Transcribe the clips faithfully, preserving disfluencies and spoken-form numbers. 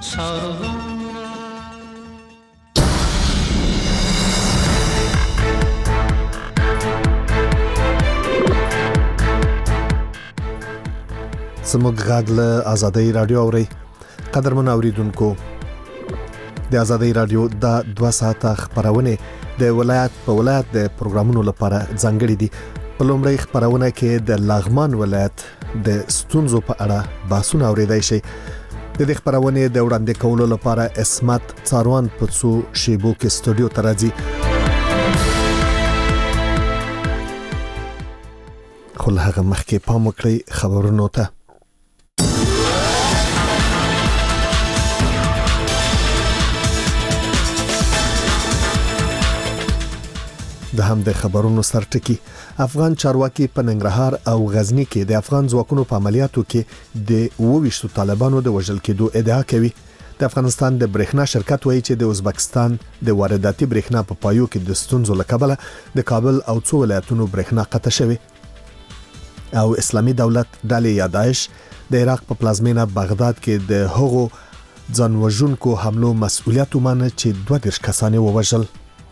زموږ غږ له آزادۍ رادیو اوري. قدرمن اوریدونکو، د آزادۍ رادیو د دوه ساعته خبرونه د ولایت په ولایت د پروګرامونو لپاره ځانګړي دي. په لومړی خبرونه کې د لغمان ولایت د ستونزو په اړه بحثونه اوریدای شي. د دې خبرونه د وړاندې کولو لپاره اسمت څاروان په څو شیبو کې استودیو ته راځي. خو له هغه مخکې پام وکړئ خبرونو ته. د هم د خبرونو سرټکی افغان چارواکي په ننګرهار او غزنی کې د افغان ځواکونو په عملیاتو کې د وویشتو طالبانو د وژل کېدو ادعا کوي. د افغانستان د برېښنا شرکت وایي چې د ازبکستان د وارداتي برېښنا په پایو کې د ستونزو له کبله د کابل او څو ولایتونو برېښنا قطع شوه. او اسلامي دولت ډلې یا داعش د عراق په پلازمینه بغداد کې د هغو ځانوژونکو حملو مسؤلیت ومنه چې دوه دیرش کسان ووژل.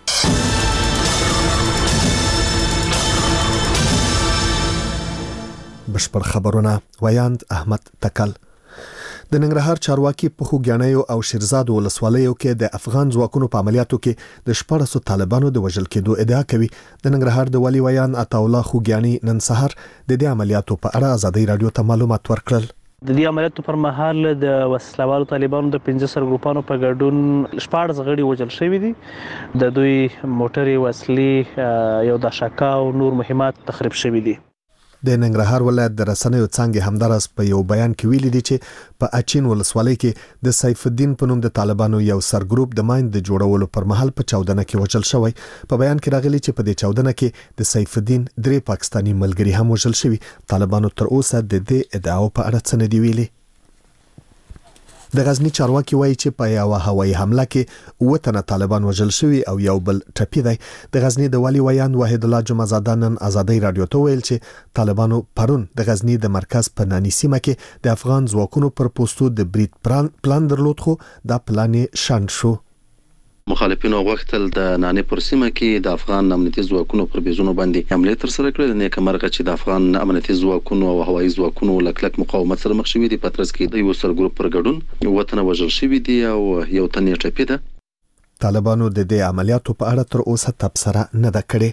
بشپړ خبرونه ویاند احمد تکل. د ننګرهار چارواکي په خوګیانیو او شیرزاد ولسوالیو کې د افغان ځواکونو په عملیاتو کې د شپږ سوه طالبانو د وژل کېدو ادعا کوي. د ننګرهار د والي ویان عطاالله خوګیانی نن سحر د دې عملیاتو په اړه آزادۍ رادیو ته معلومات ورکړل. د دې عملیاتو پر مهال د وسلوالو طالبانو د پنځه سر ګروپانو په ګډون شپږ غړي وژل شوي دي. د دوی موټرې، وسلې، یو داشکا او نور مهمات تخریب شوي دي. د ننګرهار ولایت د رسنیو څنګه همدارس په یو بیان کې ویلي دي چې په اچین ولسوالۍ کې د سیف الدین په نوم د طالبانو یو سرګروپ د ماین د جوړولو پر مهال په چاودنه کې وژل شوی. په بیان کې راغلي چې په دې چاودنه کې د سیف الدین درې پاکستانی ملګري هم وژل شوي. طالبانو تر اوسه د دې ادعاو په اړه څه نه دی ویلي. د غزنی چارواکي وایي چې په یو هوایي حمله کې اوه تنه طالبان وژل شوي او یو بل ټپي دی. د غزنی د والي ویان واحد الله جمعزاده نن آزادۍ رادیو ته ویل چې طالبانو پرون د غزنی د مرکز په نانی سیمه کې د افغان ځواکونو پر پوسټو د بریټ پلان درلود، خو دا پلان شاند شو. مخالفینو غوښتل د نانی پر سیمه کې د افغان امنیتي ځواکونو پر بیزونو باندې حمله تر سره کړي. نیک مرغه چې د افغان امنیتي ځواکونو او هوایي ځواکونو لکلک مقاومت سره مخ شوي دي. په ترڅ کې د یو سرګروپ پر ګډون وطن وژل شوي دي او یو تن یې ټپي ده. طالبانو د دې عملیاتو په اړه تر اوسه تبصره نه ده کړې.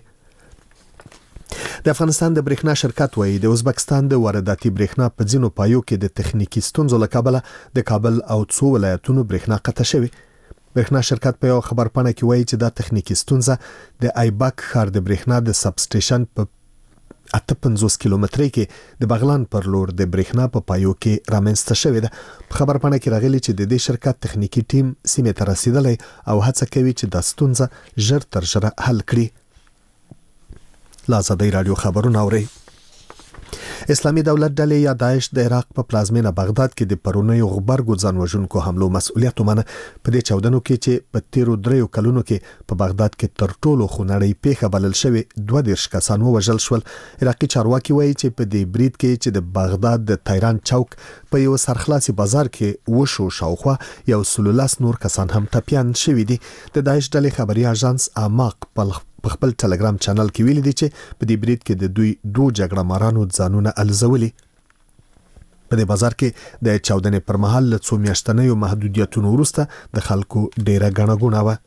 د افغانستان د برېښنا شرکت وایي د ازبکستان د وارداتي برېښنا په ځینو پایو کې د تخنیکی ستونزو له کبله د کابل او څو ولایتونو برېښنا قطع شوه. برېښنا شرکت په یو خبرپاڼه کې وایي چې دا تخنیکی ستونزه د ایباک ښار د برېښنا د سب سټیشن په اته پنځوس کیلومترۍ کې د بغلان پر لور د برېښنا په پایو کې رامنځته شوې ده. په خبرپاڼه کې راغلي چې د دې شرکت تخنیکی ټیم سیمې ته رسیدلی او هڅه کوي چې دا ستونزه ژر تر ژره حل کړي. لا آزادۍ رادیو خبرونه اورئ. اسلامي دولت ډلې یا داعش د عراق په پلازمینه بغداد کې د پرونیو غبرګو ځانوژونکو حملو مسؤلیت ومنه. په دې چاودنو کې چې په تیرو دریو کلونو کې په بغداد کې تر ټولو خونړۍ پیښه بلل شوې دوه دیرش کسان ووژل شول. عراقي چارواکي وایي چې په دې برید کې چې د بغداد د تایران چوک په یو سرخلاصي بازار کې وشو شاوخوا یو سلولاس نور کسان هم ټپیان شوي دي. د داعش ډلې خبري اژانس اماق په خپل ټلګرام چینل کې ویلي دي چې په دې برید کې د دوی دوه جګړه مارانو ځانونه الزولي. په دې بازار کې د چاودنې پر مهال له څو میاشتنیو محدودیتونو وروسته د خلکو ډیره غڼه غونه و.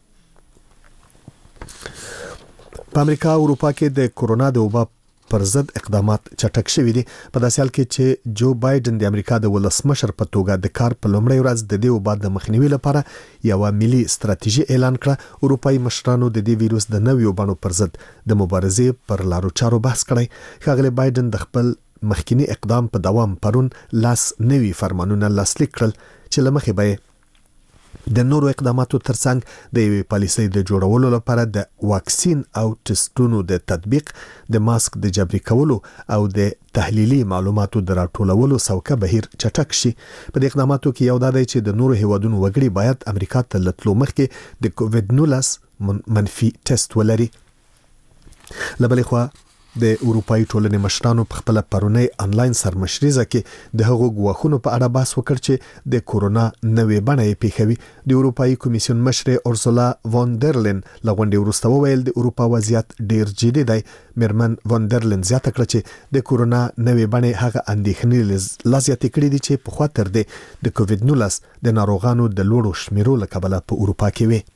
په امریکا او اروپا کې د کورونا د وبا پر ضد اقدامات چټک شوي دي. په داسې حال کې چې جو بایدن د امریکا د ولسمشر په توګه د کار په لومړۍ ورځ د دې وبا د مخنیوي لپاره یو ملي ستراتیژي اعلان کړه. اروپایي مشرانو د دې ویروس د نویو بڼو پر ضد د مبارزې پر لارو چارو بحث کړی. ښاغلی بایدن د خپل مخکینی اقدام په دوام پرون لاس نوي فرمانونه لاسلیک کړل چې له مخې به د نورو اقداماتو ترڅنګ د یوې پالیسۍ د جوړولو لپاره د واکسین او ټسټونو د تطبیق، د ماسک د جبري کولو او د تحلیلي معلوماتو د راټولولو سوکه بهیر چټک شي. په دې اقداماتو کې یو دا دی چې د نورو هیوادونو وګړي باید امریکا ته له تلو مخکې د کووډ نولس منفي ټسټ ولري. له بلې خوا د اروپאי ټولنې مشرانو په خپل پرونی انلاین سرمشريزه کې د هغو غواخونو په اړه بحث وکړ چې د کورونا نوې بڼه یې پیښوي. د اروپאי کمیسیون مشر اورسولا وان در لین لغونډې وروسته وویل د اروپا وضعیت ډیر جدي دی. میرمن وان در لین زیاته کړه چې د کورونا نوې بڼه هغه اندېښنې لا زیاتې کړې دي چې په خاطر د کووډ نولس د ناروغانو د لوړو شمیرو له کبله په اروپا کې وي.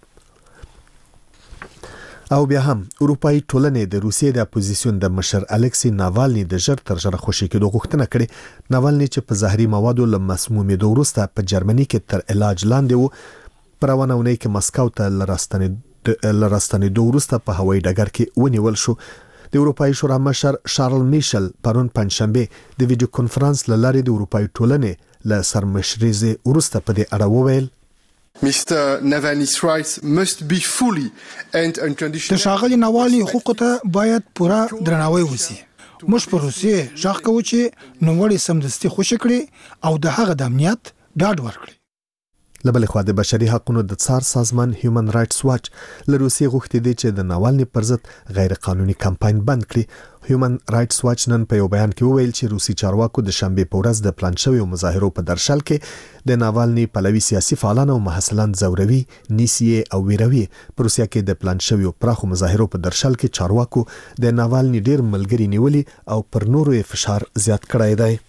او بیا هم اروپאי ټولنې د روسیې د اپوزیسیون د مشر الکسی ناوالني د ژر تر ژره خوشي کېدو غوښتنه کړې. ناوالني چې په زهري موادو له مسمومېدو وروسته په جرمني کې تر علاج لاندې و، پر روانه اونۍ کې مسکو ته لراستنېدو وروسته په هوایي ډګر کې ونیول شو. د اروپאי شورا مشر شارل میشل پرون پنځشنبه د ویډیو کانفرنس له لارې د اروپאי ټولنې له سرمشريزه وروسته په دې اړه وویل Mister Navalny's rights must be fully and unconditional. د ښاغلي ناوالني حقوقو ته باید پوره درناوی وشي. موږ په روسیې ژغ کوو چې نوموړی سمدستي خوشي کړي او د هغه د امنیت ډاډ ورکړي. لبل خو د بشري حقوقو د څار سازمان هیومن رائټس واچ له روسیې غوښتي دي چې د ناوالني پر ضد غیر قانوني کمپاین بند کړي. هیومن رائټس واچ نن په یو بیان کې وویل چې روسي چارواکو د شنبه په ورځ د پلان شوی مظاهرو په درشل کې د ناوالني پلوي سیاسي فعالان او محصلان زوروي، نیسي او ویروي. په روسیا کې د پلان شوی پراخو مظاهرو په درشل کې چارواکو د ناوالني ډیر ملګری نیولي او پر نورو یې فشار زیات کړی دی.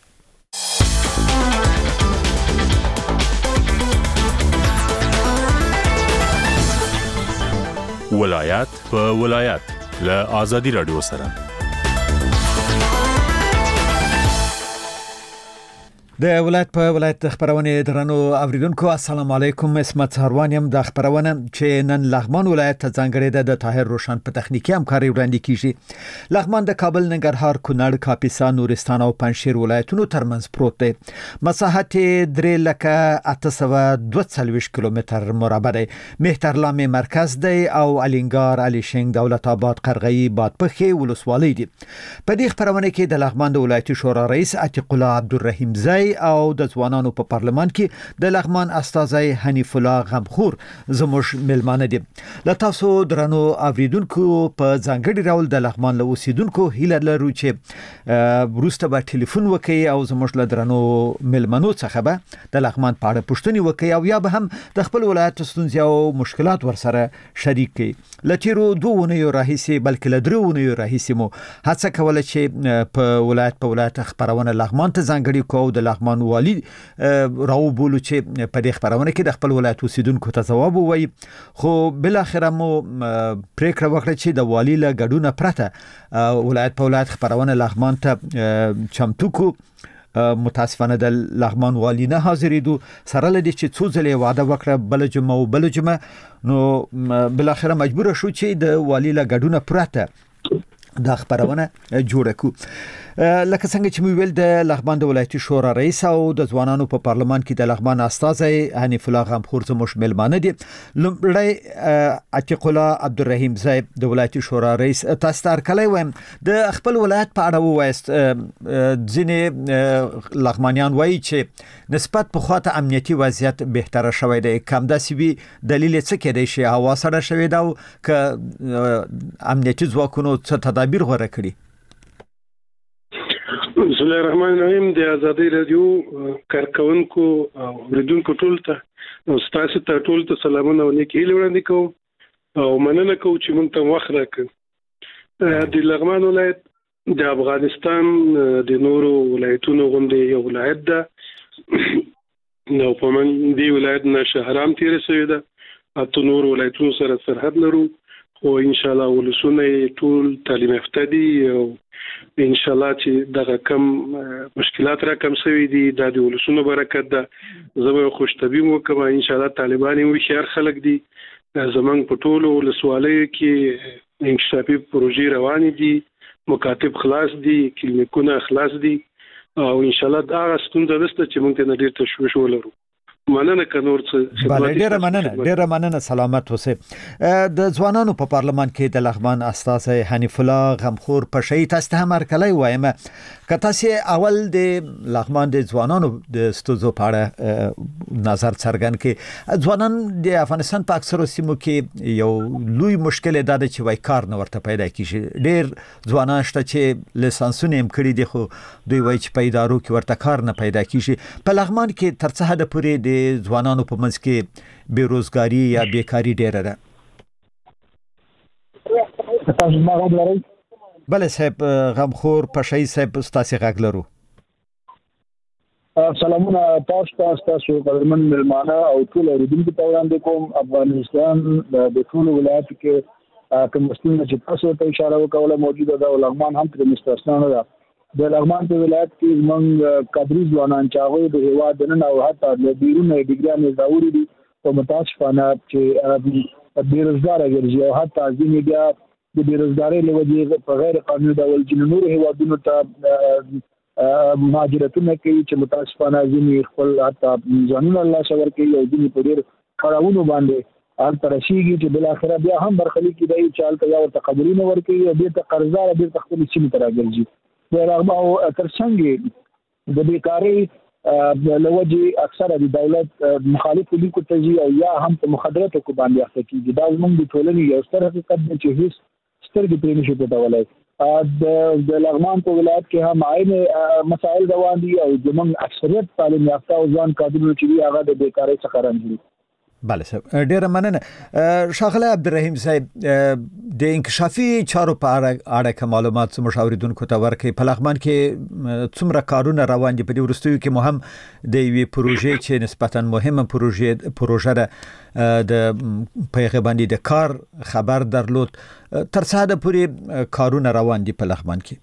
ولایت په ولایت له آزادي رادیو سره د ولایت په ولایت خبرونه درنو اوریدونکو السلام علیکم. اسمت سروان يم. د خبرونه چې نن لغمان ولایت ته ځانګړې ده د طاهر روشن په تخنیکی همکاري وړاندې کیږي. لغمان د کابل، ننګرهار، کونړ، کاپیسا، نورستان او پنځشیر ولایتونو ترمنځ پروت دی. مساحت درې لکه اته سوه دوه څلوېښت کیلومتر مربع دی. مهترلام مرکز دی او الینګار، علي شنګ، دولت آباد، قرغی، بادپخې ولسوالۍ دي. په دې خبرونه کې د لغمان د ولایتي شورا رئیس عتیق الله عبدالرحیم زئی او د ځوانانو په پارلمان کې د لغمان استاذي حنیف الله غمخور زموږ ملمانه دي. له تاسو درنو اوریدونکو په ځانګړي ډول د لغمان له اوسیدونکو هیله لرو چې وروسته به ټلیفون وکړي او زموږ له درنو ملمنو څخه به د لغمان په اړه پوښتنې وکړي او یا به هم د خپل ولایت ستونزې او مشکلات ورسره شریک کړي. له تیرو دوه اونیو راهیسې بلکې له درې اونیو راهیسې مو هڅه کوله چې په ولایت په ولایت خبرونه لغمان ته ځانګړي کوو د لغمان والی راو بولو چې په دې خبرونه کې د خپل ولایت اوسیدونکو ته ځواب ووایي. خو بل اخر مو پریکړه وکړه چې د والی له ګډونه پرته ولایت په ولایت خبرونه لغمان ته چمتو کو. متاسفانه د لغمان والی نه حاضرېدو سره لدی چې څو ځلې وعده وکړه بل جمعه او بل جمعه نو بل اخر مجبور شو چې د والی له ګډونه پرته دا خبرونه جوړه کو. لکه څنګه چې مو ویل د لغمان د ولایتي شورا رئیس او د ځوانانو په پارلمان کې د لغمان استاذي حنیف الله غمخور زموږ ملمانه دي. لومړی عتیق الله عبدالرحیم زئی د ولایتي شورا رئیس تاسو ته کله وایم د خپل ولایت په اړه وایست. ځینې لغمانیان وایي چې نسبت په خاطر امنیتي وضعیت بهتره شوی دی. کم داسې وی دلیل څه کېدای شي؟ هوا سره شوی دا ک امنیتي ځواکونو څه تدابیر غوړه کړي؟ بسم الله الرحمن الرحیم. د آزادي رادیو کارکونکو او اوریدونکو ټول ته او تاسو ته ټول ته سلامونه او نیکی وړاندې کوم او مننه کوم چې مونږ ته وخت راکړ. د لغمان ولایت د افغانستان د نورو ولایتونو غوندې یو ولایت ده. نو په من دی ولایت نه شهرام تیر شوی ده. اته نور ولایتونو سره سرحد لرو خو ان شاء الله ولسونه ټول تعلیم یافته دي او ان شاء الله چې دغه کم مشکلات را کم شوي دي د ولسونو برکت ده. زه خوش طبيعم وکم ان شاء الله طالبان یو خیر خلک دي. زمونږ په ټولو ولسوالیو کې انکشافي پروژې روان دي، مکاتب خلاص دي، کلینیکونه خلاص دي او ان شاء الله دا ستونزه نشته چې موږ ته ډیر تشویش ولرو. مننه کنور څه بله ډیره مننه ډیره مننه سلامت اوسئ. د ځوانانو په پارلمان کې د لغمان استاذ حنیف الله غمخور پشي تاسو ته مرکلای وایم که تاسو اول د لغمان د ځوانانو د ستوزو په اړه نظر څرګند کړي. ځوانان د افغانستان په اکثرو سیمو کې یو لوی مشکل دا دی چې وای کار نه ورته پیدا کیږي. ډیر ځوانان شته چې لیسانسونه هم کړي دي خو دوی وای چې په ادارو کې ورته کار نه پیدا کیږي. په لغمان کې تر څه حد پورې د ځوانانو په منځ کې بیروزګاری یا بیکاری ډیره ده؟ تاسو ما غږ لرئ؟ بله صاحب غمخور پشي صاحب تاسو غږ لرو. سلامونه تاسو ته تاسو قدرمن ملمانه او ټول اوریدونکو ته وړاندې کوم. افغانستان د ټول ولایت کې کوم مستند چې تاسو ته اشاره وکوله موجوده ده او لغمان هم تر مستثنا نه ده. د لغمان په ولایت کې موږ کادري ځوانان چې هغوی د هېواد دننه او حتی د بیرون ډیګریانې راوړي دي په متاسفانه چې بېروزګاره ګرځي او حتی ځینې بیا د بېروزګارۍ له وجې په غیر قانوني ډول ځینې نورو هېوادونو ته مهاجرتونه کوي چې متاسفانه ځینې خپل حتی ځانونه له لاسه ورکوي او ځینې په ډېر کړاوونو باندې هلته رسېږي چې بالاخره بیا هم برخلیک کېدی چې هلته یا ورته قدرونه ورکوي او بېرته قرضداره بېرته خپلې سیمې ته راګرځي. د رغبه او ترڅنګ د بیکارۍ له وجې اکثره د دولت مخالفو لیکو ته ځي او یا هم په مخدراتو کو باندې اخته کېږي. دا زموږ د ټولنې یو ستر حقیقت دی چې هیڅ سترګې پرې نشي پټولی. د لغمان په ولایت کې هم عین مسایل روان دي او زموږ اکثریت تعلیم یافته او ځوان کادرونه چې دي هغه د بیکارۍ څخه رنځ دي. بله صاحب ډیره مننه. ښاغلی عبدالرحیم صاحب د انکشافي چارو په اړه که معلومات زموږ اوریدونکو ته ورکړئ. په لغمان کې څومره کارونه روان دي؟ په دې وروستیو کې مو هم د یوې پروژې چې نسبتا مهمه پروژې پروژه ده د په هغې باندې د کار خبر درلود. تر څه حده پورې کارونه روان دي په لغمان کې؟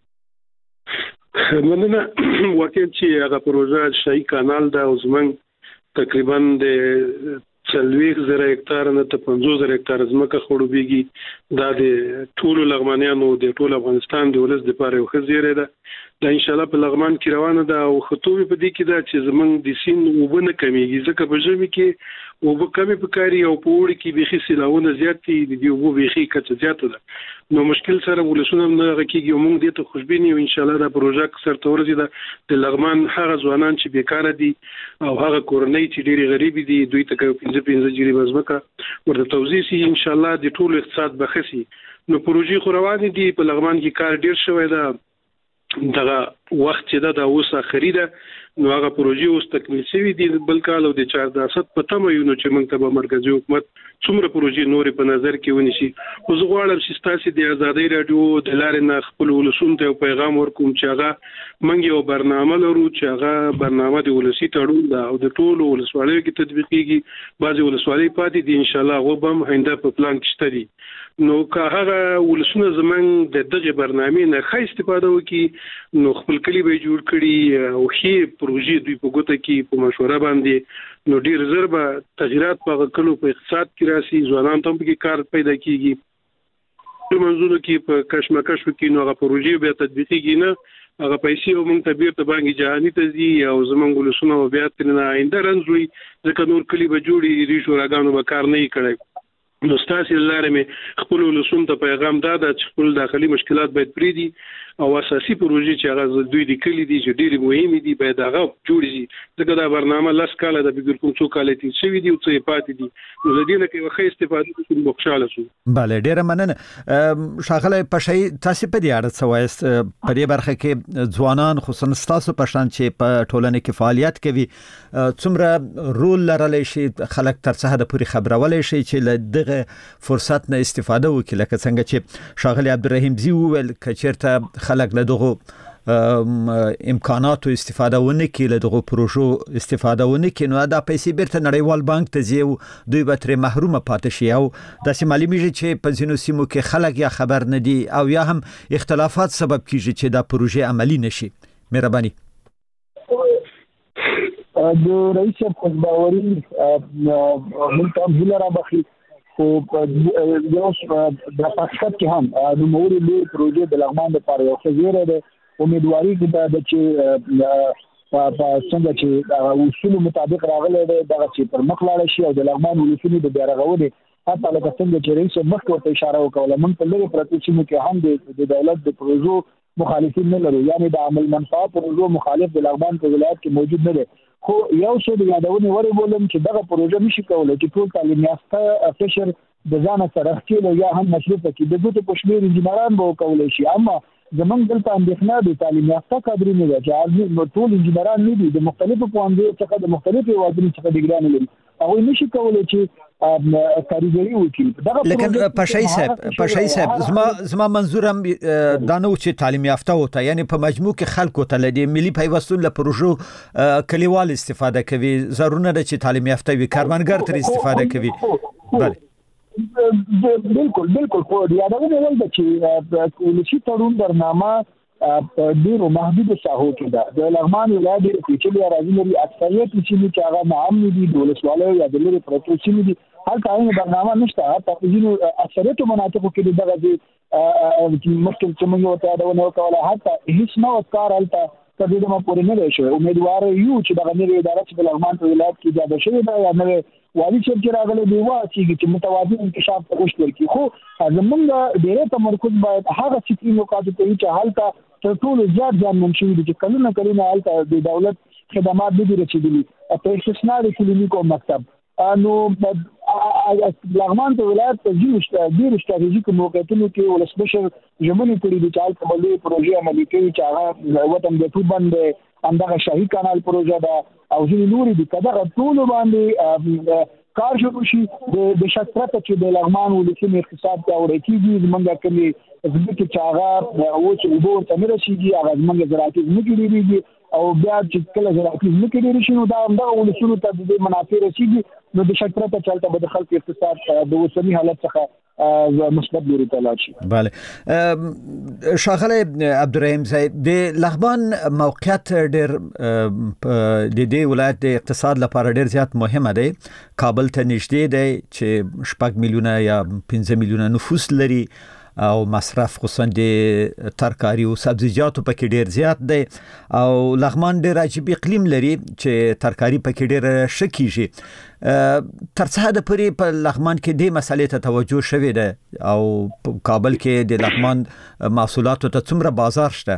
مننه. واقعا چې هغه پروژه شاهي کانال ده او زموږ تقریبا د څلوېښت زره هکتار نه ته پنځوس زره هکتار ځمکه خړوبېږي. دا د ټولو لغمانیانو د ټول افغانستان د ولس لپاره یو ښه زیری ده. دا انشاءالله په لغمان کې روانه ده او خطوبې په دې کې ده چې زموږ د سیند اوبه نه کمیږي ځکه په ژمي کې اوبه کمې پکاري او په اوړي کې بیخي سیلاونه زیات دي د دې اوبو بیخي کچه زیاته ده. نو مشکل سره ولسونه هم نه غکیږي او موږ دې ته خوشبیني یو انشاءالله دا پروژه سرته ورسېده. د لغمان هغه ځوانان چې بیکاره دي او هغه کورنۍ چې ډېرې غریبې دي دوی ته پنځه پنځه جریبه ځمکه ورته توزیع شي انشاءالله د ټول اقتصاد به ښه شي. نو پروژې خو روانې دي. په لغمان کې کار ډېر شوی ده. دغه وخت چې دا د اوس اخري ده نو هغه پروژې اوس تکمیل شوي دي بل کال او د چار درصد په تمه یو نو چې موږ ته به مرکزي حکومت څومره پروژې نورې په نظر کې ونیسي. خو زه غواړم چې ستاسو د ازادۍ راډیو د لارې نه خپل ولسونو ته پیغام ورکوم چې هغه موږ یو برنامه لرو چې هغه برنامه د ولسي تړون ده او د ټولو ولسوالیو کې تطبیقېږي. بعضې ولسوالۍ پاتې دي انشاءالله هغه به هم آینده په پلان کې شته دي. نو که هغه ولسونه زموږ د دغې برنامې نه ښه استفاده وکړي نو خپل کلي به یې جوړ کړي او ښې پروژې دوی په ګوته کې په مشوره باندې نو ډېر ژر به تغیرات په هغه کلو په اقتصاد کې راسي. ځوانان ته هم پکې کار پیدا کېږي. په منځونو کې په کشمکش وکړي نو هغه پروژې بیا تطبیقېږي نه. هغه پیسې هم موږ ته بیرته بانک جهاني ته ځي او زموږ ولسونه به بیا ترېنه آینده رنځ وي ځکه نور کلي به جوړي ریش وراګانو به کار نه وي کړی. نو ستاسو لاره مې خپل ولسونو ته پیغام دا ده چې خپل داخلي مشکلات باید پرېږدي او اساسي پروژې چې هغه دوی د کلي دي چې ډېرې مهمې دي باید هغه جوړې شي ځکه دا برنامه لس کاله ده بګر کوم څو کاله تېر شوي دي او څه یې پاتې دي. نو د دې نه که یوه ښه استفاده وکړو نو خوشحاله شو. بله ډېره مننه. ښاغلی پشي تاسې په دې اړه څه وایاست؟ په دې برخه کې ځوانان خصوصا ستاسو په شان چې په ټولنه کې فعالیت کوي څومره رول لرلی شي خلک تر څه حده پورې خبرولی شي چې له دغه فرصت نه استفاده وکړي لکه څنګه چې ښاغلی عبدالرحیم زی وویل که چېرته خلک له دغو امکاناتو استفاده ونه کړي له دغو پروژو استفاده ونه کړي نو دا پیسې بیرته نړیوال بانک ته ځي او دوی به ترې محرومه پاتې شي او داسې معلومیږي چې په ځینو سیمو کې خلک یا خبر نه دي او یا هم اختلافات سبب کیږي چې دا پروژې عملي نشي. مهرباني. د رئیس صاحب خوشباوري موږ ته هم هیله رابخي خو یو د پاکستان کې هم د نورې لوی پروژې د لغمان لپاره یو ښه زیری دی. امیدواري کې دا ده چې په څنګه چې اصول مطابق راغلي دغه چې پر مخ لاړ شي او د لغمان ولسمي د بیارغونې حتی لکه څنګه چې رئیس مخ ورته اشاره وکړه موږ په لږه پروتو کې هم د دولت د پروژو مخالفین نه لرو، یعنی د عمل منفعه پروژو مخالف د لغمان په ولایت کې موجود نه دی. خو یو څه د یادونې وړ بولم چې دغه پروژه نشي کولای چې ټول تعلیم یافته فشر د ځان سره خېلو یا هم مصرف کړي د دوی په شمیر انجینران به کولای شي، اما زمونږ دلته اندېښنه د تعلیم یافته کادرونو ده چې ټول انجینران نه دي، د مختلفو پوهنځیو څخه د مختلفو هیوادونو څخه ډیګریان لري، هغوی نشي کولای چې کاریګري وکړي. لیکن پشای صاحب پشای صاحب زما زما منظورم دا نو چې تعلیم یافته وته، یعنی په مجموع کې خلکو ته لدی ملي پیوستون له پروژو کلیوال استفاده کوي، ضروري نه چې تعلیم یافته وي کارمنګر تر استفاده کوي. بله بالکل بالکل خو یادونه ولده چې ولسی تړون برنامه په ډیرو محدود ساحو کې ده. د لغمان ولایت د پیچلي اراضي لري، اکثریت چې هغه نام دي د ولسوالۍ یا د لري پروتو چې دي هلته هیڅ برنامه نشته. حتی په ځینو اکثریت مناطقو کې دغه چې مشکل چې موږ ورته دا ونه وکړه حتی هیڅ نو کار هلته تدې د ما پورې نه دی شوی. امیدوار یو چې دغه نوې اداره چې په لغمان ولایت کې ایجاد شوې ده یا نوې والی چې راغلي دی وا چې متوازن انکشاف ته وشت ورکی، خو زمونږ ډېر تمرکز باید هغه سکرین نقاط ته چې حالت تر ټولو زیات ځان منشي دي چې کلونه کلونه حالت د دولت خدمات دي رسیدلي په استثناء د کلینیکو مکتب نو لغمان ته ولایت په ډېر ستراتیژیک موقعیتونو کې ولسمشر ژمنې کړې دي چې حالت بلې پروژې عملي کوي چې هغه وطن د ټول باندې همدغه شاهي کانال پروژه ده او ځینې نورې دي که دغه ټولو باندې کار شروع شي د شک پرته چې د لغمان ولسمي اقتصاد پیاوړی کېږي. زمونږ کلي ځمکې چې هغه اوس اوبه ورته نه رسېږي هغه زمونږ زراعتي ځمکې ډېرېږي او بیا چې کله زراعتي ځمکې ډېرې شي نو دا همدغه ولسونو ته د دې منافع رسېږي نو د شک پرته چې هلته به د خلکو اقتصاد د اوسني حالت څخه مثبت لوري ته لاړ شي. بله ښاغلی عبدالرحیم صاحب د لغمان موقعیت ډېر د دې ولایت د اقتصاد لپاره ډېر زیات مهمه دی. کابل ته نږدې دی چې شپږ میلیونه یا پنځه میلیونه نفوس لري او مصرف خصوصا د ترکاری او سبزیجاتو پکې ډیر زیات دی او لغمان ډیر عجیب اقلیم لري چې ترکاری پکې ډیر شکیږي. تر څه حد پورې په لغمان کې د مسلې ته توجه شوی دی او په کابل کې د لغمان محصولاتو ته څومره بازار شته؟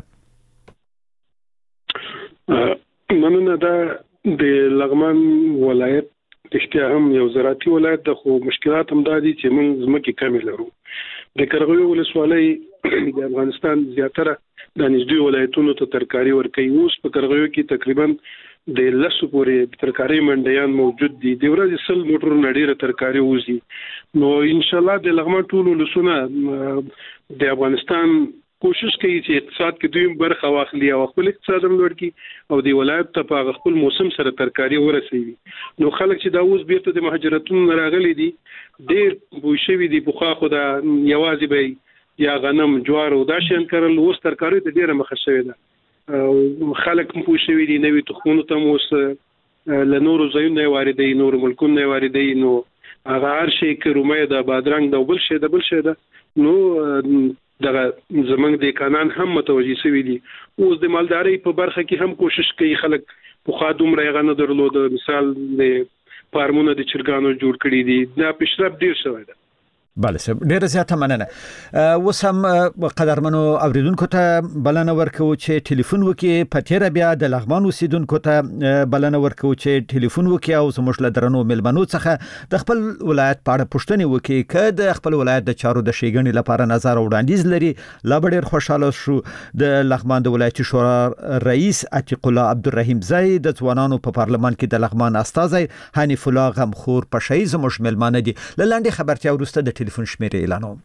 مننه. دا د لغمان ولایت رښتیا هم یو زراعتي ولایت ده، خو مشکلات هم دا دي چې موږ ځمکې کمې لرو. د قرغیو ولسوالۍ د افغانستان زیاتره د نږدې ولایتونو ته ترکاري ورکوي. اوس په قرغیو کې تقریبا د لسو پورې ترکاري منډیان موجود دي، د ورځې سل موټرونه ډېره ترکاري وځي. نو ان شاء الله د لغمان ټول ولسونه د افغانستان کوشش کوي چې اقتصاد کې دوی برخه واخلي او خپل اقتصاد هم لوړ کړي او د ولایت ته په خپل موسم سره ترکاري ورسوي. نو خلک چې دا اوس بیرته د مهاجرتونو راغلي دي ډېر بوی شوي دي. پخوا خو دا یوازې به یا غنم جوار او دا شیان کرل، اوس ترکاري ته ډېره مخه شوې ده او خلک هم پوه شوي دي نوي تخمونو ته اوس له نورو ځایونو نه واردوي، نورو ملکونو نه واردوي. نو هغه هر شی که رومۍ ده، بادرنګ ده، بل شی ده بل شی ده نو دغه زمنګ د قانون هم متوجي شوی دي. اوس د مالداري په برخه کې هم کوشش کوي خلک په خادوم راغنه درلود، مثال د فارمونه د چرګانو جوړ کړي دي، دا پیشرفت ډیر شوی دی. بله صاحب ډیره زیاته مننه. اوس هم قدرمنو اوریدونکو ته بلنه ورکوو چې ټلیفون وکړي، په تیره بیا د لغمان اوسیدونکو ته بلنه ورکوو چې ټلیفون وکړي او زموږ له درنو مېلمنو څخه د خپل ولایت په اړه پوښتنې وکړي. که د خپل ولایت د چارو د ښېګڼې لپاره نظر او وړاندیز لري لا به ډېر خوشحاله شو. د لغمان د ولایتي شورا رئیس عتیق الله عبدالرحیم زی، د ځوانانو په پارلمان کې د لغمان استازی حنیف الله غمخور پشای زموږ مېلمانه دي. له لنډې خبرتیا وروسته د تلیفون شمیره اعلانوم.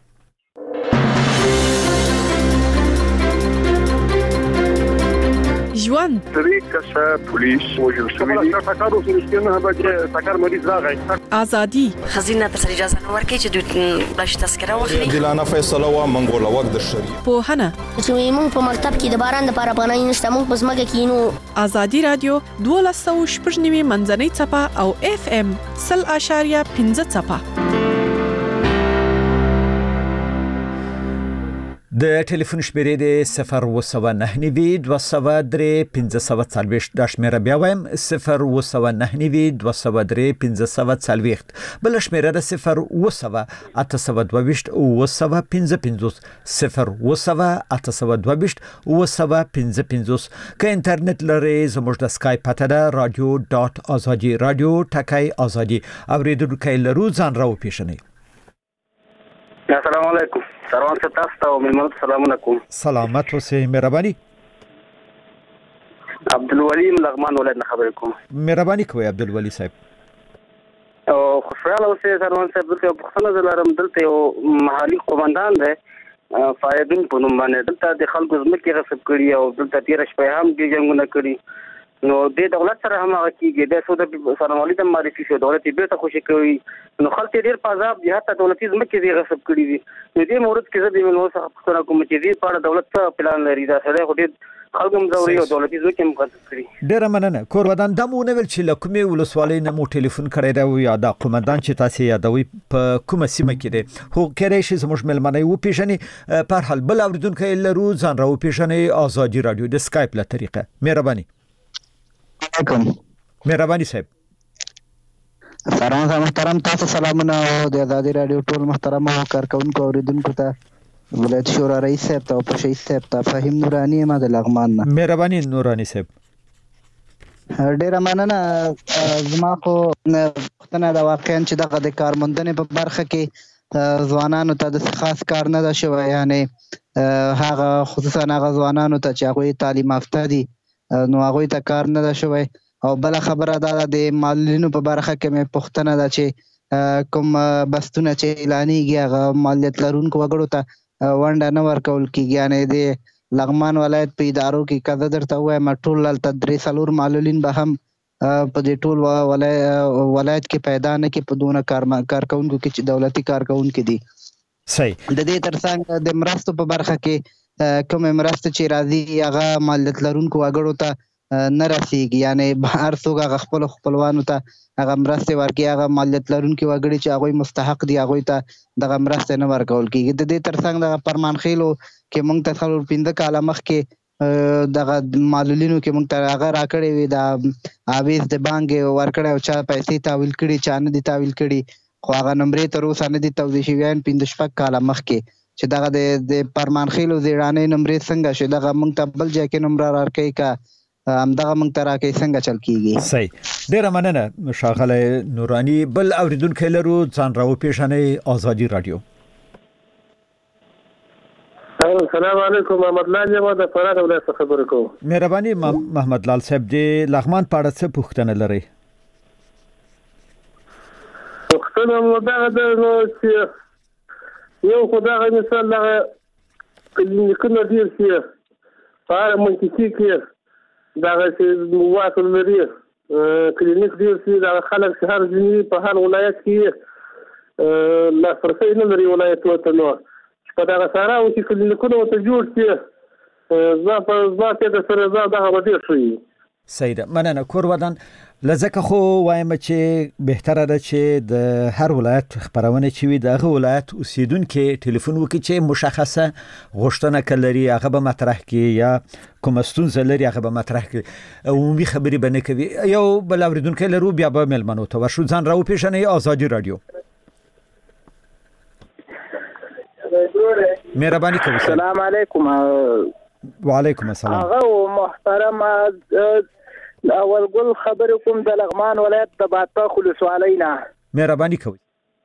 ژوند درې کسه پولیس وژل شوي دي. ټاکر اوس نشته به ټاکر مریض راغی. ازادي خزینه ته اجازه نه ورکړي چې دوی بلش تذکره واخلي. دلانه فیصله وا منګول وخت د شری په هنه چې موږ په مکتب کې د باران د لپاره پناه نشته، موږ په ځمکه کې نو. ازادي رادیو دولس سوه شپږ نوي منځنۍ څپه او اف ام سل اشاریه پنځه څپه. د ټلیفون شمیرې د صفر و سوه نهه نوي دوه سوه درې پنځه سوه څلوېښت دا شمیره بیا وایم صفر و سوه نهه نوي دوه سوه درې پنځه سوه څلوېښت بل شمیره د صفر و سوه اته سوه دوه ویشت و سوه پنځه پنځوس صفر و سوه اته سوه دوه ویشت و سوه پنځه پنځوس که انټرنیټ لرئ زموږ د سکایپ پته ده رادیو ډاټ ازادي رادیو ټکی ازادي اوریدونکي لرو ځان را وپیژنئ. السلام علیکم. سروان سے تاسو ته مېلمنو ته سلامونه کوم. سلامت اوسئ. مهرباني. عبدالولي لغمان ولایت نه خبرې کوم. مهرباني کوئ عبدالولي صاحب. او خوشاله اوسئ سروان صاحب. دلته یو پوښتنه زه لرم. دلته یو محلي قومندان دی فایدون په نوم باندې دلته د خلکو ځمکې غصب کړي او دلته تېره شپه هم دې جنګونه کړي. نو د دولت سره هم هغه کېږي د سود سرمالي ته معرفي شو دولت یې بیرته خوشي کوي نو خلک ډېر په عذاب دي حتی دولتي ځمکې دې غصب کړي دي. نو دې مورد کې زه د مېلمنو څخه پوښتنه کوم چې دې په اړه دولت څه پلان لري. دا سړی خو ډېر خلک هم ځوري او دولتي ځمکې هم غصب کړي. ډېره مننه. کورودان دا مو ونه ویل چې له کومې ولسوالۍ نه مو ټلیفون کړی دی یا دا قومندان چې تاسې یادوئ په کومه سیمه کې دی خو کیدای شي زموږ مېلمنه یې وپېژني. په هر حال بل اورېدونکی لرو ځان را وپېژنئ ازادي راډیو د سکایپ له طریقه. مهرباني. علیکم. مهرباني صاحب. سلام محترم تاسو سلامونه او د ازادي رادیو ټول محترم کارکونکو اوریدونکو ته ولایت شورا رئیس صاحب ته او پشي صاحب ته فهیم نورانی ما د لغمان نه. مهرباني نورانی صاحب. ډیره مننه. زما خو پښتنه د واقعا چې دغه د کارموندنې په برخه کې ځوانانو ته د خاص کار نه ده شوی یعنی هغه خصوصا هغه ځوانانو ته چې هغوی تعلیم یافته دي نو هغوی ته کار نه ده شوی. او بله خبره دا ده د معلولینو په برخه کې مې پوښتنه ده چې کوم بستونه چې اعلانېږي هغه مالیت لرونکو وګړو ته ونډه نه ورکول کېږي. یعنې د لغمان ولایت په ادارو کې که زه درته ووایم ټول هلته درې څلور معلولین به هم په دې ټول ولایت کې پیدا نه کړي په دونه کارکوونکو کې چې دولتي کارکوونکي دي. صحیح. د دې ترڅنګ د مرستو په برخه کې کومې مرستې چې راځي هغه مالیت لرونکو وګړو ته نه رسیږي. یعنې هر څوک هغه خپلو خپلوانو ته هغه مرستې ورکوي. هغه مالیت لرونکي وګړي چې هغوی مستحق دي هغوی ته دغه مرستې نه ورکول کېږي. د دې ترڅنګ دغه فرمانخیلو کې موږ ته څلور پنځه کاله مخکې دغه معلولینو کې موږ ته هغه راکړې وي د اویز د بانک ورکړی او چا پیسې تحویل کړي چا نه دي تحویل کړي خو هغه نمرې تر اوسه نه دي توضیح شوي پنځه شپږ کاله مخکې چې دغه د فرمانخیلو زیړانۍ نمرې څنګه شي دغه موږ ته بل ځای کې نمره راکوي که همدغه موږ ته راکوي څنګه چل کېږي. صحیح. ډېره مننه ښاغلی نوراني. بل اورېدونکی لرو ځان را وپېژنئ ازادي راډیو. السلام علیکم. محمد لال یم د فراه ولایت څخه خبرې کوم. مهرباني محمد لال صاحب د لغمان په اړه څه پوښتنه لرئ؟ پوښتنه مو دغه ده نو چې یو خو دغه مثال دغه کلینیکونه ډېر چې په هره منطقې کې دغه چې واصل لري کلینیک ډېر چې دغه خلک چې هر ځینې په هر ولایت کې لاسرسی نه لري ولایتونو ته نو چې په دغه سره او چې کلینیکونه ورته جوړ شي زه په ذات د سره زه دغه به ډېر ښه وي. صحیح ده. مننه. کورودان لزکه خو وایم چې بهتره ده چې د هر ولایت خبرونه چې وي د هغه ولایت اوسیدونکو ټلیفون وکړي چې مشخصه غوښتنه کلري هغه به مطرح کړي یا کوم ستونزه لري هغه به مطرح کړي عمومي خبرې به نه کوي. یو بل اورېدونکی لرو بیا به مېلمنو ته ورشو. ځان را وپېژنئ ازادي راډیو. مهرباني کوئ. السلام علیکم. وعلیکم السلام. هغه محترم اول ګل خبرې کوم د لغمان ولایت د باطاق ولسوالۍ نه. مهرباني کوئ.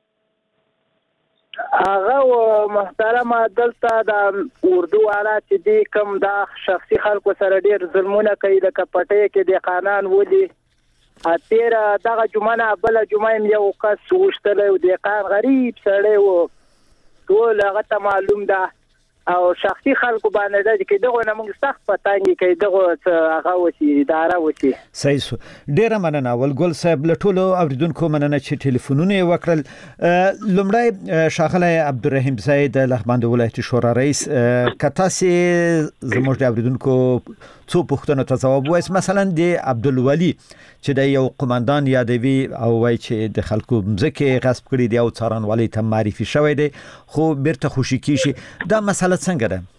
هغه محترم دلته د اردو والا چې دی کوم د شخصي خلکو سره ډېر ظلمونه کوي لکه پټۍ کې د قانون ودی تیر دغه جمعه بل جمعه یو کس وشتل او د قان غریب سره و ټول هغه ته معلوم ده او شخصي خلکو باندې د کې دغه نه موږ سخت پتانګي کوي دغه هغه وسی اداره وسی. صحیح سو. ډیره مننه ول ګل صاحب له ټولو اوریدونکو مننه چې ټلیفونونه وکړل. لومړی ښاغلی عبدالرحیم زید لغمان ولایت شورا رئیس کتا سي زموږ د اوریدونکو څو پوښتنو ته جواب وایي. مثلا د عبدالولي چې د یو قومندان یادوي او وایي چې د خلکو مځکه غصب کړي دی او څارنوالي ته معرفي شوی دی خو بیرته خوشی کیږي. دا مسله څنګه ده؟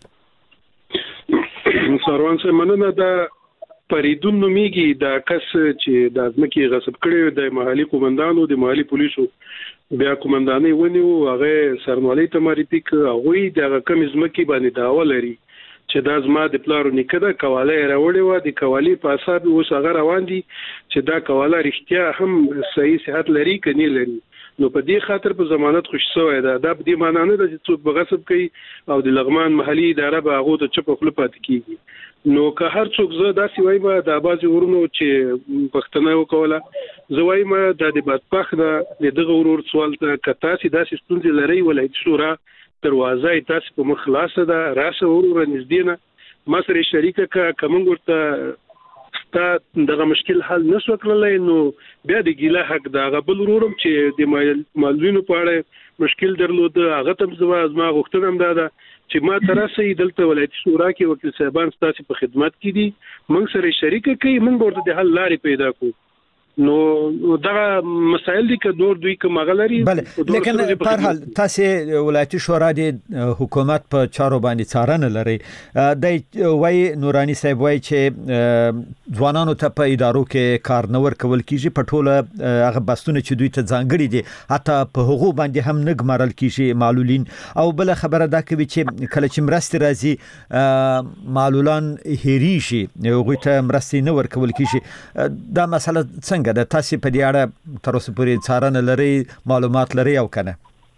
سروان سره مننه دا پریدون نومیږي دا کس چې د ځمکې غصب کړي د محلي قومندانو د محلي پولیسو بیا قومنداني ونیو هغه سرنوالي ته معرفي ک هغه د کم ځمکې باندې داوا لري چې دا زما د پلارو نکده کواله راوړې و د کوالی په اساس اوس هغه روان دي چې دا کواله رښتیا هم صحیح صحت لري کني لري نو په دې خاطر په ضمانت خوش شوی دا د دې معنی نه چې څوک بغصب کوي او د لغمان محلي اداره به هغه ته چپ خپل پات کیږي نو که هر څوک زه داسې وایم د بازي ورونو چې پښتنه وکوله زه وایم د دې بدپخ د دغه ورور سوال ته کتا سي داسې ستونزې لري ولایت شورا دروازه تاسو په مخ خلاصه ده راشه ورور نږدې نه ما سره شریکه کا کوم ورته تا دغه مشکل حل نشو کړلای نو بیا د ګیله حق دا غبل ورورم چې د مالوینو په اړه مشکل درلود هغه تم زما زما غوښتنه هم دا چې ما ترسه دلته ولایت شورا کې وکیل صاحبان ستاسو په خدمت کې دي موږ سره شریکه کوي موږ ورته د حل لارې پیدا کوو نو دا مسائل دي که دور دوی کوم غلري بله لیکن په هر حال تاسو ولایتي شورا د حکومت په چارو باندې څارنه لري د وای نورانی صاحب وای چې ځوانانو ته په ادارو کې کار نه ورکول کیږي په ټوله هغه بستونه چې دوی ته ځانګړي دي حتی په حقوق باندې هم نه ګمارل کیږي معلولین او بل خبره دا کوي چې کله چې مرستې راځي معلولان هېری شي هغه ته مرستې نه ورکول کیږي دا مسله څنګه د تاسو په دې اړه تر اوسه پورې څارنه لري معلومات لري او کنه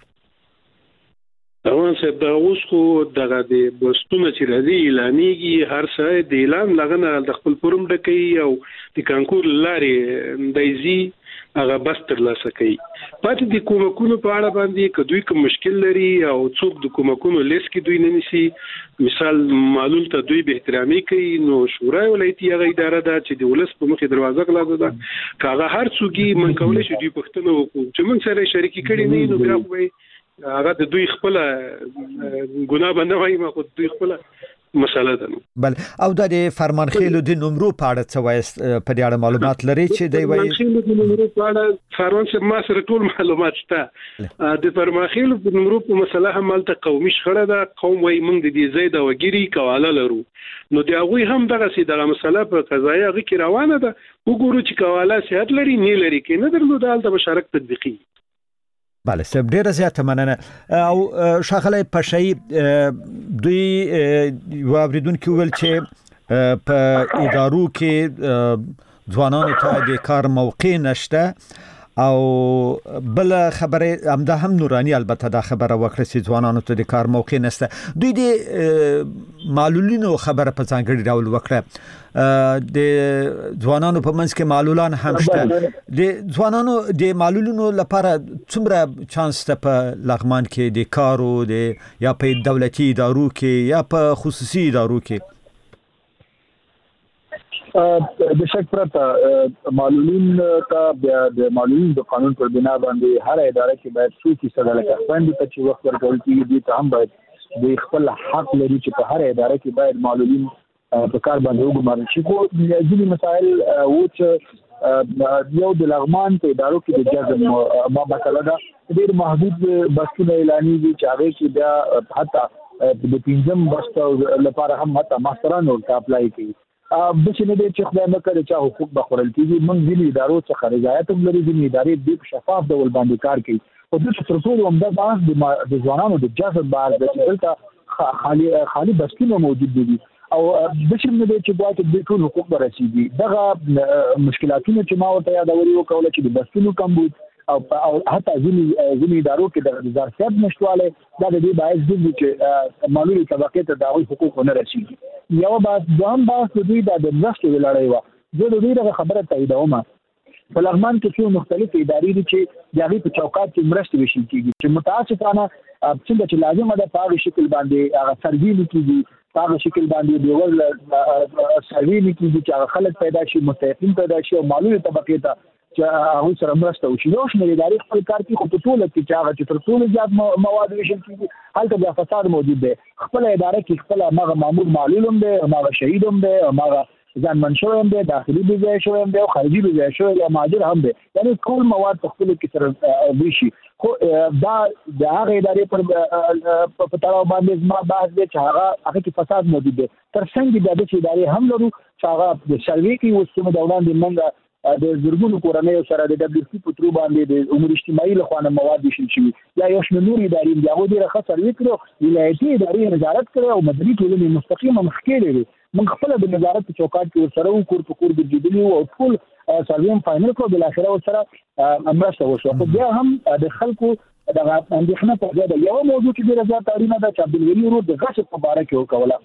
روان صاحب دا اوس خو دغه د بستونه چې راځي اعلانېږي هر څه د اعلان لغنه د خپل فورم ډکې او د کانکور لارې دایزي هغه بس تر لاسه کوي پاتې د کومکونو په اړه باندې کدوې کوم مشکل لري او څوک د کومکونو لیست کې دوی نه نشي مثال معلول ته دوی به احترامي کوي نو شورای ولایتي هغه اداره ده چې د ولس په مخې دروازه خلاصه ده کاغه هر څوک من کولای شي دوی پښتنه وکړي چې موږ سره شریکي کړي نه نو بیا خو هغه د دوی خپل ګناه باندې وایي ما خو دوی خپل مساله ده بل او د فرمانخیلو د نمرو په اړه څه وایست په دې اړه معلومات لري چې دی وایي فرمانخیلو د نمرو په اړه فرمان صاحب ما سره ټول معلومات شته د فرمانخیلو د نمرو په مسله هم مالته قومي شخړه ده قوم وایي موږ د دې ځای د وګيري کواله لرو نو دی هغه هم دغه سي دغه مسله په قضايا هغه کې روانه ده وګورو چې کواله صحت لري نه لري کې نه درلود د مشارکت تطبیقي بله سب ډیره زیاته مننه او شاغله پشي دوی یو اوریدونکو ول چې په ادارو کې ځوانانو ته د کار موقع نشته او بل خبره همدا هم نورانی البته دا خبره وکړه چې ځوانانو ته د کار موقع نشته دوی د معلولینو خبره په ځانګړي ډول وکړه د ځوانانو په منځ کې معلولان هم شته د ځوانانو د معلولینو لپاره څومره چانس ته په لغمان کې د کارو د یا په دولتي ادارو کې یا په خصوصي ادارو کې د شک پرته معلولین کا د معلولین د قانون پر بنا باندې هر اداره کې باید څو فیصد لکه باندې ته چې وخت ورکول کیږي دي ته هم باید د خپل حق لري چې په هر اداره کې باید معلولین په کار باندې وګمارل شي خو ځینې مسایل و چې یو د لغمان په ادارو کې د جذب ما مسله ده ډېر محدود بسونه اعلانېږي چې هغه کې بیا حتی د پنځم بس لپاره هم حتی ماستران ورته اپلای کوي بچ نه دي چې خدای نه کړي چې حقوق بخورل کیږي موږ ځینې ادارو څخه رضایت هم لري ځینې ادارې د شفاف ډول باندې کار کوي او د څه هم د د ځوانانو د جذب بار د دلته خالي خالي بسونه موجود دي او بچ نه دي چې باید د ټول حقوق برسېږي دغه مشکلاتونه چې ما ورته یادوري وکول چې د بسونو کمبود او او حتی ځینې ځینې ادارو کې د ظرفیت نشټواله دا د دې باعث دي چې معلومي طبقه ته د حقوق نه رسیږي یو باز دوم باز د دوی د مرستو لړۍ و زه د دې د خبره تاییدوم په لغمان کې څو مختلف ادارې دي چې دغه په چوکاټ کې مرستې وشي کیږي چې متاسفانه څنګه چې لازم ده په هغه شکل باندې هغه سروي کیږي په هغه شکل باندې دی ول سروي کیږي چې هغه خلک پیدا شي مستحقین پیدا شي او معلومي طبقه ته چې هغه سره مرسته وشي نو شنو ادارې خپل کار کې خو په ټوله کې چې هغه چې تر ټولو زیات مواد وشل کیږي هلته بیا فساد موجود دی خپل اداره کې خپل هغه مامور معلول هم دی هغه شهید هم دی هغه ځان منشور هم دی داخلي بيځای شو هم دی او خارجي بيځای شو یا ماجر هم دی یعنی ټول مواد په خپل کې سره وشي خو دا د هغه ادارې پر په تړاو باندې زما بحث دی چې هغه هغه کې فساد موجود دی تر څنګه د دې ادارې هم لرو چې هغه د سروې کې وسمه د وړاندې منګه د زرګونو کورنۍ سره د دبليو سي په ترو باندې د امور اجتماعي له خوا مواد وشل شي یا یو شمېر نور ادارې دی هغه ډیره ښه سروې کړو ولایتي ادارې نظارت کړو او مدني ټولنې مستقیمه مخکې لري موږ خپل د نظارت په چوکاټ کې سره وکړو په کور ګرځېدلی او ټول سروې فائنل کړو بل اخره سره امرسته وشو خو بیا هم د خلکو دغه اندېښنه په ځای د یو موضوع چې ډیره زیاته اړینه ده چې عبدالولي ورور د غصب په باره کې وکوله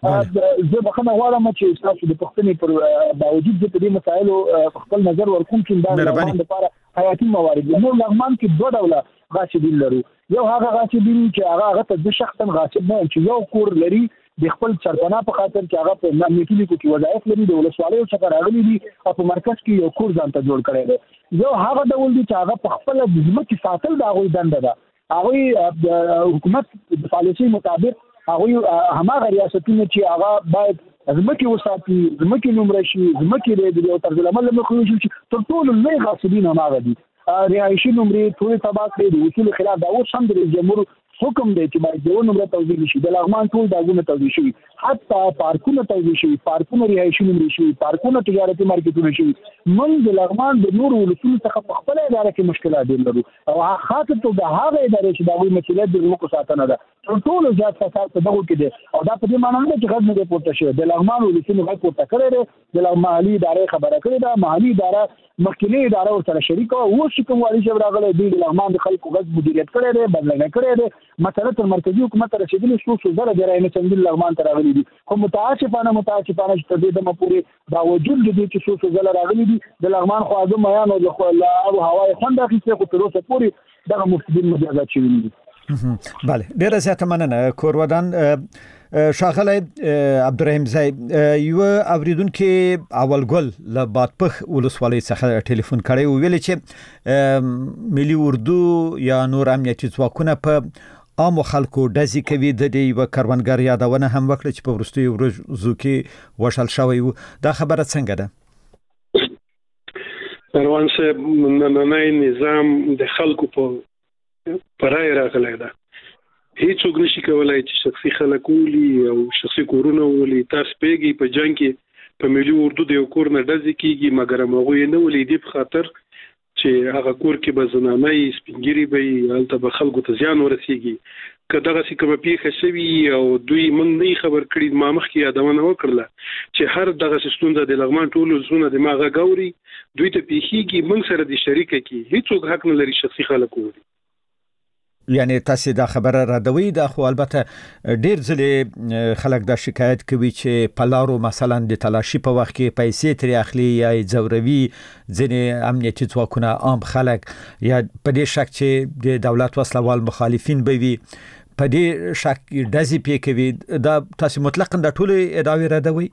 زه بخښنه غواړم چې تاسو د پښتنې پر باوجود د دې مسایلو خپل نظر ورکوم چې دا د لغمان لپاره حیاتي موارد دي نو لغمان کې دوه ډوله غاصبین لرو یو هغه غاصبین چې هغه هغه ته د شخصا غاصب نه چې یو کور لري د خپل سرپنا په خاطر چې هغه په امنیتي لیکو کې وظایف لري د ولسوالیو څخه راغلي دي او په مرکز کې یو کور ځان ته جوړ کړی دی یو هغه ډول دي چې هغه په خپل د ځمکې ساتل د هغوی دنده ده هغوی د حکومت د پالیسۍ مطابق هغوی هماغه ریاستونه چې هغه باید ځمکې وساتي ځمکې نومره شي ځمکې د یو طرز العمل له مخې وشي چې تر ټولو لوی غاصبین هماغه دي رهایشي نمرې ټولې تباه کړې د اصولو خلاف دا اوس هم د رئیس جمهور حکم دی چې باید یو نمره توزیع شي د لغمان ټول داګونه توزیع شي حتی پارکونه توزیع شي پارکونه رهایشي نمرې شي پارکونه تجارتي مارکیټونه شي موږ د لغمان د نور ولسونو څخه په خپل اداره کې مشکلات ډېر لرو او خاطر ته د هغه ادارې چې د هغوی مسؤلیت د ځمکو ساتنه ده تر ټولو زیات فساد په دغو کې دی او دا په دې معنی نه چې غږ نه دی پورته شوی د لغمان ولسونو غږ پورته کړی دی د محلي ادارې خبره کړې ده محلي اداره مخکینی اداره ورسره شریکه او اوس چې کوم والي صاحب راغلی دوی د لغمان د خلکو غږ مدیریت کړی دی بدلنه کړی دی مسله تر مرکزي حکومت ته رسېدلي څو څو زره د رایې چندین لغمان ته راغلي دي خو متاسفانه متاسفانه چې تر دې دمه پورې باوجود د دې چې څو څو زره راغلي دي د لغمان خو اعظم میان او د آب و هوا یې خوند اخیستی خو تر اوسه پورې دغه مفسدین مجازات شوي نه دي بله ډیره زیاته مننه کورودان شاغلی عبدالرحیم زئی یو اوریدونکو اولګل له بادپخ ولسوالۍ څخه ټلیفون کړی او ویل چې ملي اردو یا نور امنیتي ځواکونه په عام خلکو دزي کوي د دې یو کاروانګر یادونه هم وکړه چې په وروستیو ورځو کې وشل شوی و دا خبره څنګه ده روان صاحب نننی نظام د خلکو په پرای راغلی ده هیڅوک نشي کولای چې شخصي خلک ولي او شخصي کورونه ولي تاسو پیږي په جنگ کې په ملي اردو د یو کور نه ډزې کیږي مګر هغه نه ولي دی په خاطر چې هغه کور کې به زنانه سپینګری به البته به خلکو ته زیان ورسیږي که دغه څه کومه پیښه شوي او دوی مونږ نه خبر کړي ما مخکې یادونه وکړله چې هر دغه ستونزه د لغمان ټولو زونه د ماغه ګوري دوی ته پیښیږي مونږ سره د شریکه کې هیڅوک حق نه لري شخصي خلک ولي یعنی تاسو دا خبره راډوي دا خو البته ډیر ځلې خلک دا شکایت کوي چې پلارو مثلا د تلاشي په وخت کې پیسې تری اخلي یا زوروي ځنې امنیتي ځواکونه عام خلک یا په دې شک چې د دولت وسلوال مخالفین به وي په دې شک دزي پې کوي دا تاسو مطلقاً د ټولو ادعاوی راډوي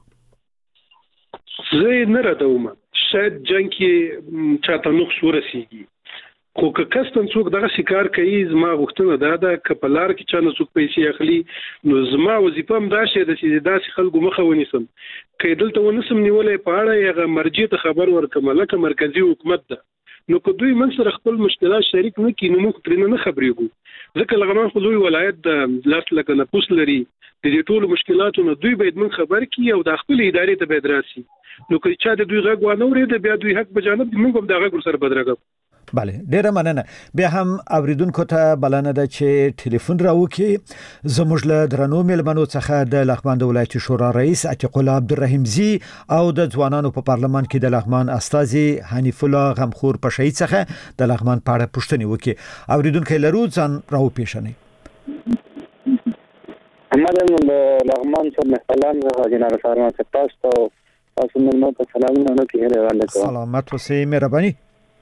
زه نه راډوم شاید جنگ کې چاته نقص ورسیږي خو که کستن څوک دغه شکار کوي زما غوښتنه دا ده که په لار کې چانه څوک پیسې اخلي نو زما وظیفه هم دا شی ده چې داسې خلکو مخه ونیسم که دلته ونسم نیولای په اړه هغه مرجع ته خبر ورکړم لکه مرکزي حکومت ده نو که دوی من سره خپل مشکلات شریک نه کړي نو موږ ترې نه خبرېږو ځکه لغمان خو لوی ولایت د لاس لکه نفوس لري د دې ټولو مشکلاتو نه دوی باید من خبر کړي او د خپل ادارې ته باید راسي نو که چا د دوی غږ وانه اورېده بیا دوی حق بجانب موږ هم د غږ سره بدرګو بله ډیره مننه بیا هم اوریدونکو ته بلنه ده چې ټلیفون راوکړي زموږ له درنو ملمنو څخه د لغمان د ولایتي شورا رئیس عتیق الله عبدالرحیم زی او د ځوانانو په پارلمان کې د لغمان استازي حنیف الله غمخور پشهید څخه د لغمان په اړه پوښتنه وکړي اوریدونکو لرو ځان راو پیښنه همدغه لغمان څخه سلام زه جناب سارمان تاسو تاسو ملمنو ته سلامونه کوي وعلیکم سلامات اوسئ مهرباني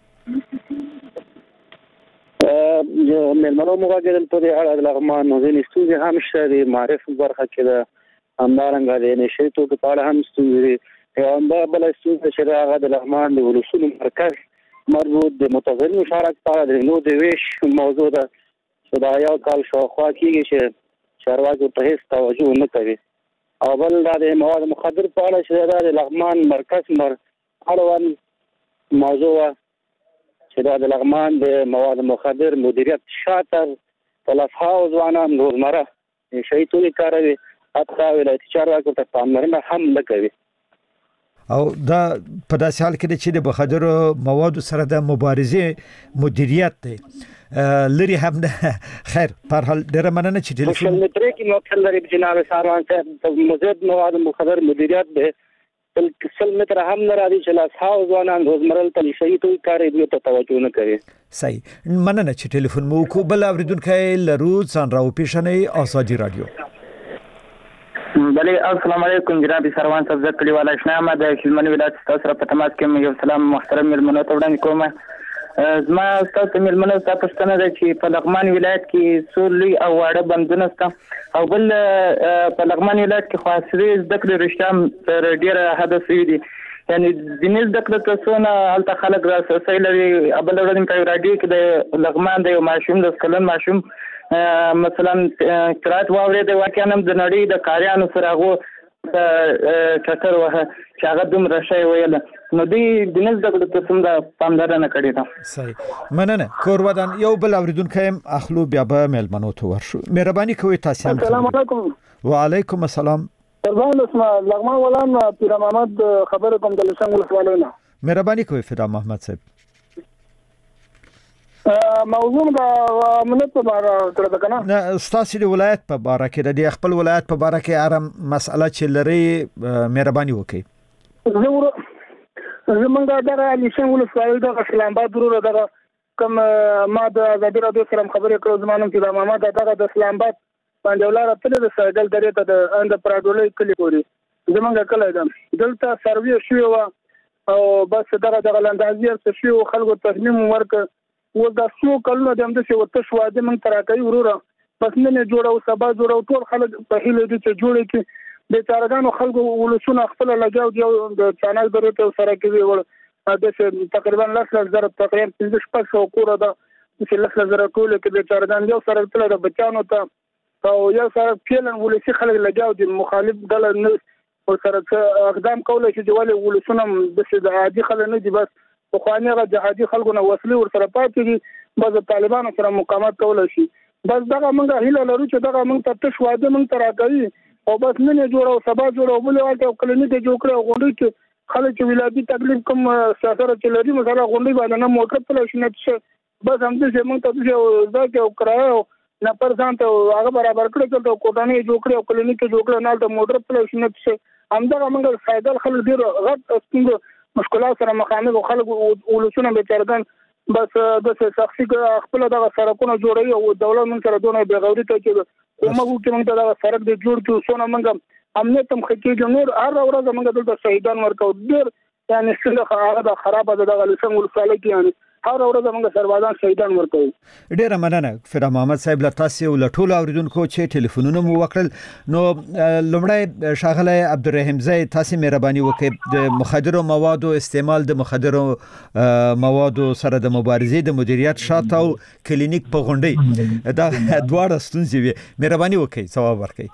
ملمنو مغاګرل په اړه د لغمان ځینې ستونزې هم شته د معرف برخه کې ده همدارنګه د نشریتو په اړه هم ستونزې یو هم بل ستونزه چې هغه د لغمان د ولسونو مرکز مربوط د متظاهرینو مشارکت په اړه د نو د ویش موضوع ده چې دا یو کال شاوخوا کېږي چې چارواکي ته هیڅ توجه نه کوي او بل د مواد مخدر په اړه چې د لغمان مرکز مر اړوند موضوع چې د لغمان د مواد مخدر مدیریت شاته ثلاثه ځوانان روزمره شي ټول کاروي حتی ولایتي چارواکو ته پاملرنه هم نه کوي. او دا په داسې حال کې چې د مخدرو موادو سره د مبارزې مدیریت دی لري هم نه. خیر په هر حال ډیره مننه چې ټلیفون سوشل میډیا کې نو کله لري جناب ساروان صاحب مزید مواد مخدر مدیریت دی سل متر هم نه راځي چې لاس هاو ځوانان روزمرل تل شي ټول کاري دی ته توجه نه کوي. صحیح مننه چې ټلیفون مو کو بل اوریدونکو لرو ځان راو پیښنې ازادي رادیو. بله السلام علیکم جناب سروان صاحب زه کلیوال اشنامه د هلمند ولایت تاسو سره په تماس کې یو سلام محترم ملمنو ته وړاندې کوم. زما تاسو ملمنو ته پوښتنه ده چې په لغمان ولایت کې څو لوی او واړه بندونه شته او بل په لغمان ولایت کې خاصري زده کړې رښتیا ډېره حد شوي دي یعنی دیني زده کړې ته څونه هلته خلک راسرسی لري. بله ورځ په رادیو کې د لغمان د یو ماشوم د سکلن ماشوم مثلا قرات واورید واقعا هم د نړۍ د کاریانو سره هغه د چکر وه چې هغه دومره شی ویل نو دوی د نس د څومره پاملرنه کړې ده. صحیح مننه. کور ودان یو بل اوریدونکو هم اخلو بیا به ملمنو ته ورشو. مهرباني کوئ تاسو. السلام علیکم. وعلیکم السلام. سلام اسمه لغمان ولان پیر محمد خبر کوم د لسنګ ولسوالینا. مهرباني کوئ فدا محمد صاحب. موضوع د امنیت په اړه کړه ده کنه. نه ستاسو د ولایت په اړه کې د خپل ولایت په اړه کې ارم مسأله چې لري مهرباني وکړئ. زه زمونږ دغه لیشن ولسوالۍ د اسلام آباد ورو دغه کوم ما د ازادي رادیو سره خبرې کړو زمانم چې د محمد دغه د اسلام آباد باندې ولاره تل د سایدل درې ته د اند پراډولې کلی پوري زمونږ کله ده دلته سروي شوی و او بس دغه دغه لاندازي څه شو خلکو تصمیم ورک و دا څو کلونه د همدې وته شو د من تراکې وروره پس نه جوړو سبا جوړو ټول خلک په هیله دي چې جوړي کې د چارګانو خلکو ولسونه خپل لګاو دی د چانل درته سره کې وړ د تقریبا لاس زره تقریبا پنځه شپږ سو کور ده چې لاس زره ټول کې د چارګان یو سره تل د بچانو ته او یو سره پیلن ولسی خلک لګاو دي مخالف ډله نه او سره اقدام کولای شي چې ولې ولسونه د عادي خلک نه دي بس په خوانه غ جهادي خلکو نه وسلې ور سره پاتې دي بس طالبانو سره مقاومت کولای شي بس دغه موږ هیله لرو چې دغه موږ ته تش واده موږ تر راځي او بس نه جوړو سبا جوړو بل واټو کلینیک جوړ کړو غونډې کې خلک چې ولادي تکلیف کوم ساتره چې لري مثلا غونډې باندې نه موټر په لښنه څه بس هم دې موږ ته چې دا کې کراو نه پرځان ته هغه برابر کړو چې کوټانه جوړ کړو کلینیک جوړ کړو نه د موټر په لښنه څه هم دا موږ فائدل خلک ډیر غټ ستونزه مشکلات سره مخامخ خلک ولسونه به چرګان بس د شخصي خپل دغه سرکونه جوړوي او دولت من سره دونه بغوري ته چې کومه کې موږ دغه سرک د جوړ کړو سونه موږ امنیت هم خکېږي نور هر ورځ موږ دلته شهیدان ورکو ډیر یعنی څنګه هغه خراب ده دغه لسنګ ولسوالی کې یعنی هر ورځ موږ سربازان شهیدان ورکو. ډیره مننه فدا محمد صاحب له تاسو له ټولو اوریدونکو چې ټلیفونونه مو وکړل. نو لومړی شاغله عبدالرحیم زئی تاسو مهرباني وکړئ د مخدرو موادو استعمال د مخدرو موادو سره د مبارزې د مدیریت شاته او کلینیک په غونډې دا دواړه ستونزې وي مهرباني وکړئ ځواب ورکړئ.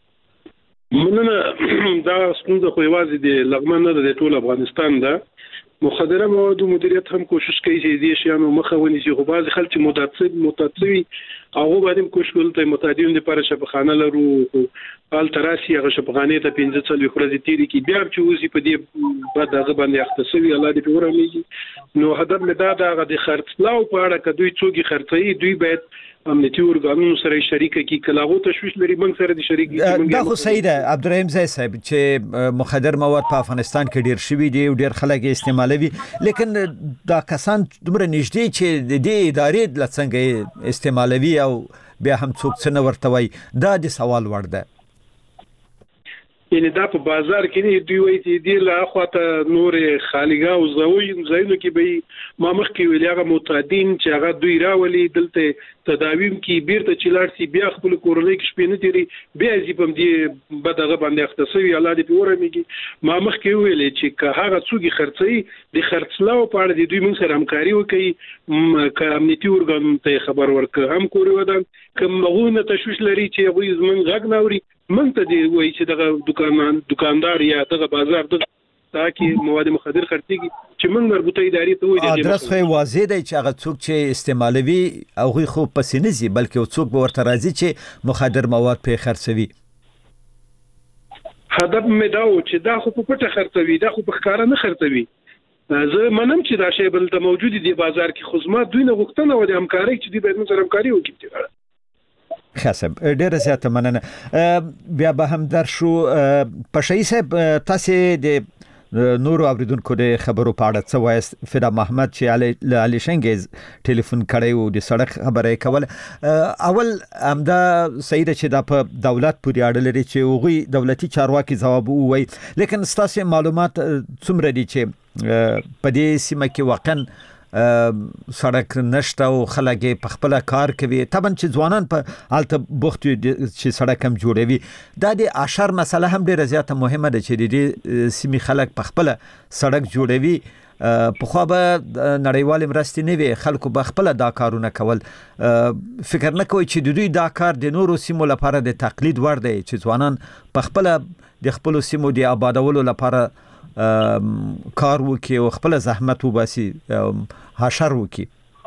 مننه دا ستونزه خو یوازې د لغمان نه د ټول افغانستان ده. مخدره موادو مدیریت هم کوشش کوي چې دې شیانو مخه ونیسي خو بعض خلک متعصب متعصبي هغه باندې کوشش کوي ته متعدین لپاره شفخانه لرو حال تراسي هغه شفخانه ته پنځه څلوي خورځي تیری کې بیا چې وزي په دې بعد هغه باندې اختصوي الله دې په ورمېږي. نو هدف مې دا دا د خرڅلاو په اړه کدوې څوګي خرڅي دوی باید امنیتي ورګانونو سره شریک کی کلاغو تشویش لري موږ سره د شریک دي. دا خو صحیح ده عبدالرحیم زئی صاحب چې مخدر مواد په افغانستان کې ډیر شوي دي او ډیر خلک استعمالوي لیکن دا کسان دومره نږدې چې د دې ادارې لڅنګ استعمالوي او بیا هم څوک څه نه ورته وایي دا د سوال وړ ده. یعنی دا په بازار کې نه دوی وایي چې دی له اخواته نور خالګا او زوی زینو کې به ما مخ کې ویل هغه متعدین چې هغه دوی راولي دلته تداویم کې بیرته چلاړ سي بیا خپل کورنۍ کې شپې نه تیری بیا زی پم دی بدغه باندې اختصوي الله دې په ورمېږي. ما مخ کې ویل چې که هغه څوګي خرڅي د خرڅلاو په اړه د دوی موږ سره همکاري وکړي ک امنیتي ورګان ته خبر ورکړه هم کوري ودان کوم مغونه تشویش لري چې هغه زمون غږ ناوري مونږ ته دی وایي چې دغه دکانان دکاندار یا دغه بازار دغه تاکي مواد مخدر خرڅيږي چې موږ مربوطه ادارې ته وایي ادرس خو واضح دی چې هغه څوک چې استعمالوي او خو پسینزي بلکې څوک به ورته راځي چې مخدر مواد په خرڅوي. هدف مې دا و چې دا خو په پټه خرڅوي دا خو په ښکارا نه خرڅوي. زه منم چې دا شی بل د موجود دی بازار کې خدمات دوی نه غوښتنه و د همکاري چې دی به موږ همکاري وکړي. خاصب ډیره زیاته مننه. بیا به هم در شو پښې صاحب تاسو د نورو اوریدونکو د خبرو په اړه څه وایست؟ فدا محمد چې علي علي شنګز ټلیفون کړی و د سړک خبره کول. اول امدا سید چې د دولت پورې اړه لري چې وغوي دولتي چارواکي جواب ووي، لیکن ستاسو معلومات څومره دي چې په دې سیمه کې واقعا سړک نشته او خلک په خپل کار کوي؟ طبعا چې ځوانان په حالت بوخت چې سړک هم جوړوي. دا د اشر مسله هم ډیره زیاته مهمه ده چې د سیمې خلک په خپل سړک جوړوي. په خو به نړیوال مرستې نه وي، خلکو به خپل دا کارونه کول. فکر نه کوي چې د دوی دا کار د نورو سیمو لپاره د تقلید ور دی چې ځوانان په خپل د خپل سیمو د آبادولو لپاره کار وکي او خپل زحمت وباسي حشر وکي؟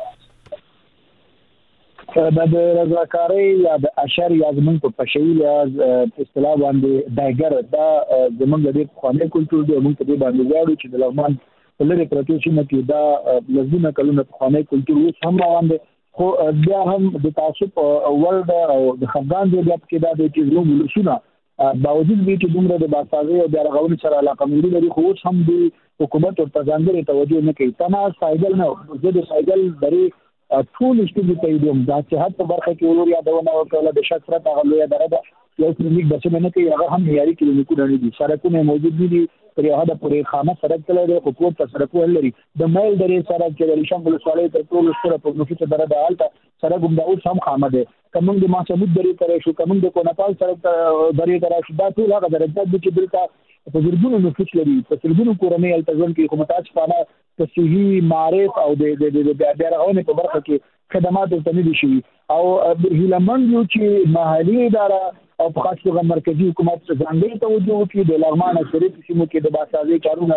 دا د رضاکارۍ یا د اشر یا زمونږ په پښې یا اصطلاح باندې دایګر دا زمونږ د خواني کلچر دی. موږ په دې باندې وایو چې د لغمان په لری پروتو سیمه کې دا لزمه کلونه په خواني کلچر اوس هم روان دي، خو بیا هم د تعصب ورډ او د خفګان دی چې دا د چیزونو ولسونه باوجود وی چې دومره د باسازي او د رغونې سره علاقه مندي لري، خو هم د حکومت او ځانګړي توجه نه کوي. تنا سایګل نه زه د سایګل بری ټول استدي ته یم دا چې حتی برخه کې ورور یادونه وکړه د شک سره تغلویا درته یو کلینیک بچنه نه کوي، هغه هم معیاري کلینیکونه نه دي. سړکونه موجود دي پر یو هدا پورې خامه سړک تللی حکومت په سړکونه لري. د مایل درې سړک چې د شمال ولسوالۍ تر ټولو ستره په نفوس درته حالت سړک هم دا اوس هم خامه ده. کوم د ماسمود درې ترې شو کوم د کوناپال سړک درې ترې شو دا ټول هغه درته د چې دلته په زرګونو نفوس لري، په زرګونو کورنۍ التزام کې حکومت څخه په صحي معرف او د د د بیا راغونې په برخه کې خدمات ته نه دي شي. او هیلمن یو چې محلي اداره او په خاص توګه مرکزی حکومت ځانګړي توجه وکړي د لغمان شریف سیمو کې د باسازي کارونه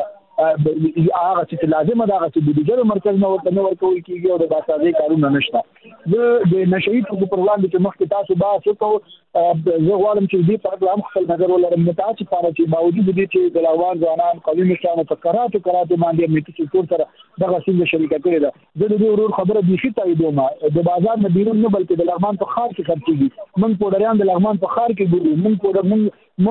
هغه چې لازم ده هغه چې د ډیجیټل مرکز نو ورته ورکول کیږي او د باسازي کارونه نشته. د نشئی په پروګرام کې مخکې تاسو با څه زه غواړم چې دې په اړه هم خپل نظر ولرم. تاسو لپاره چې باوجود دي چې د لغمان ځوانان قومي مشرانو په کراتو کراتو باندې امنیتي څوک سره دغه څنګه شریکت کړی ده، زه د دې ورور خبره به شي تاییدوم. د بازار نه بیرون نه بلکې د لغمان په خار کې خرڅيږي. من پودریان د لغمان په خار کې ګوري، من پودر من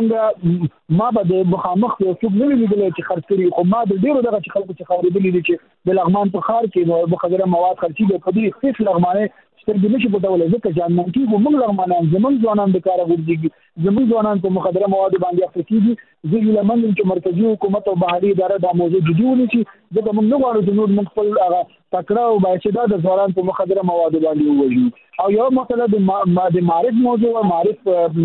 مونږ ما به د مخامخ یو څوک نه لیدل چې خرڅ کړي، خو ما د ډیرو دغه چې خلکو چې خبرې دي چې د لغمان په خار کې نو مخدره مواد خرڅيږي په دې صرف لغمانه سترګې نشي پټولای ځکه چې نن کې موږ لغمانان زمونږ ځوانان د کار غوړي زمونږ ځوانان په مخدره مواد باندې اخته کیږي. زه لمن چې مرکزی حکومت او محلي اداره د موضوع جدي ونیسي ځکه موږ نه غواړو چې نور موږ خپل هغه تکړه او باعث د ځوانان په مخدره مواد باندې ووجو. او یو مسله د معرف موضوع او معرف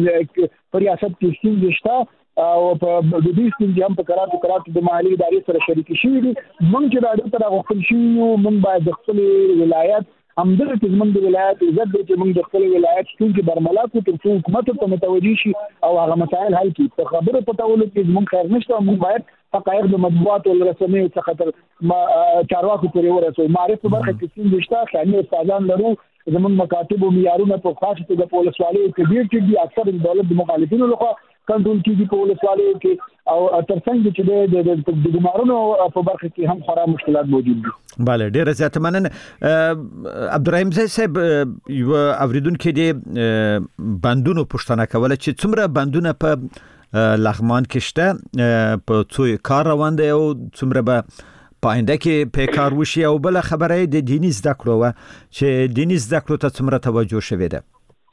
پر ریاست کې ستونزې او په د دې ستونزې هم په کراتو کراتو د محلي ادارې سره شریک شي دي. موږ چې دا ډېر غوښتل شي موږ باید د خپل ولایت همدغه چې موږ د ولایت عزت دې چې موږ د خپل ولایت ستونزې برملا کو تر څو حکومت ته متوجي شي او هغه مسایل حل کړي. په خبره پټولو کې موږ خیر نشته، موږ باید حقایق د مطبوعات او رسنیو څخه تر چارواکو پورې ورسوي. معرف په برخه کې څنګه شته خاني استادان لرو، زموږ مکاتب او معیارونه په خاص توګه په ولسوالۍ کې ډېر چې دي اکثر د دولت د مخالفینو لخوا کنټرول کیږي په ولسوالۍ کې او ترڅنګ چې د ګمارونو په برخه کې هم خورا مشکلات موجود دي. bale ډیره زیاته مننه. عبدالرحیم صاحب یو اوریدونکو دی بندونو پښتنه کوله چې څومره بندونه په لغمان کې شته، په څو کار روان دي او څومره به پاینده کې په کار وشي، او بل خبره د دیني زده کړو چې دیني زده کړو ته څومره توجه شوی ده؟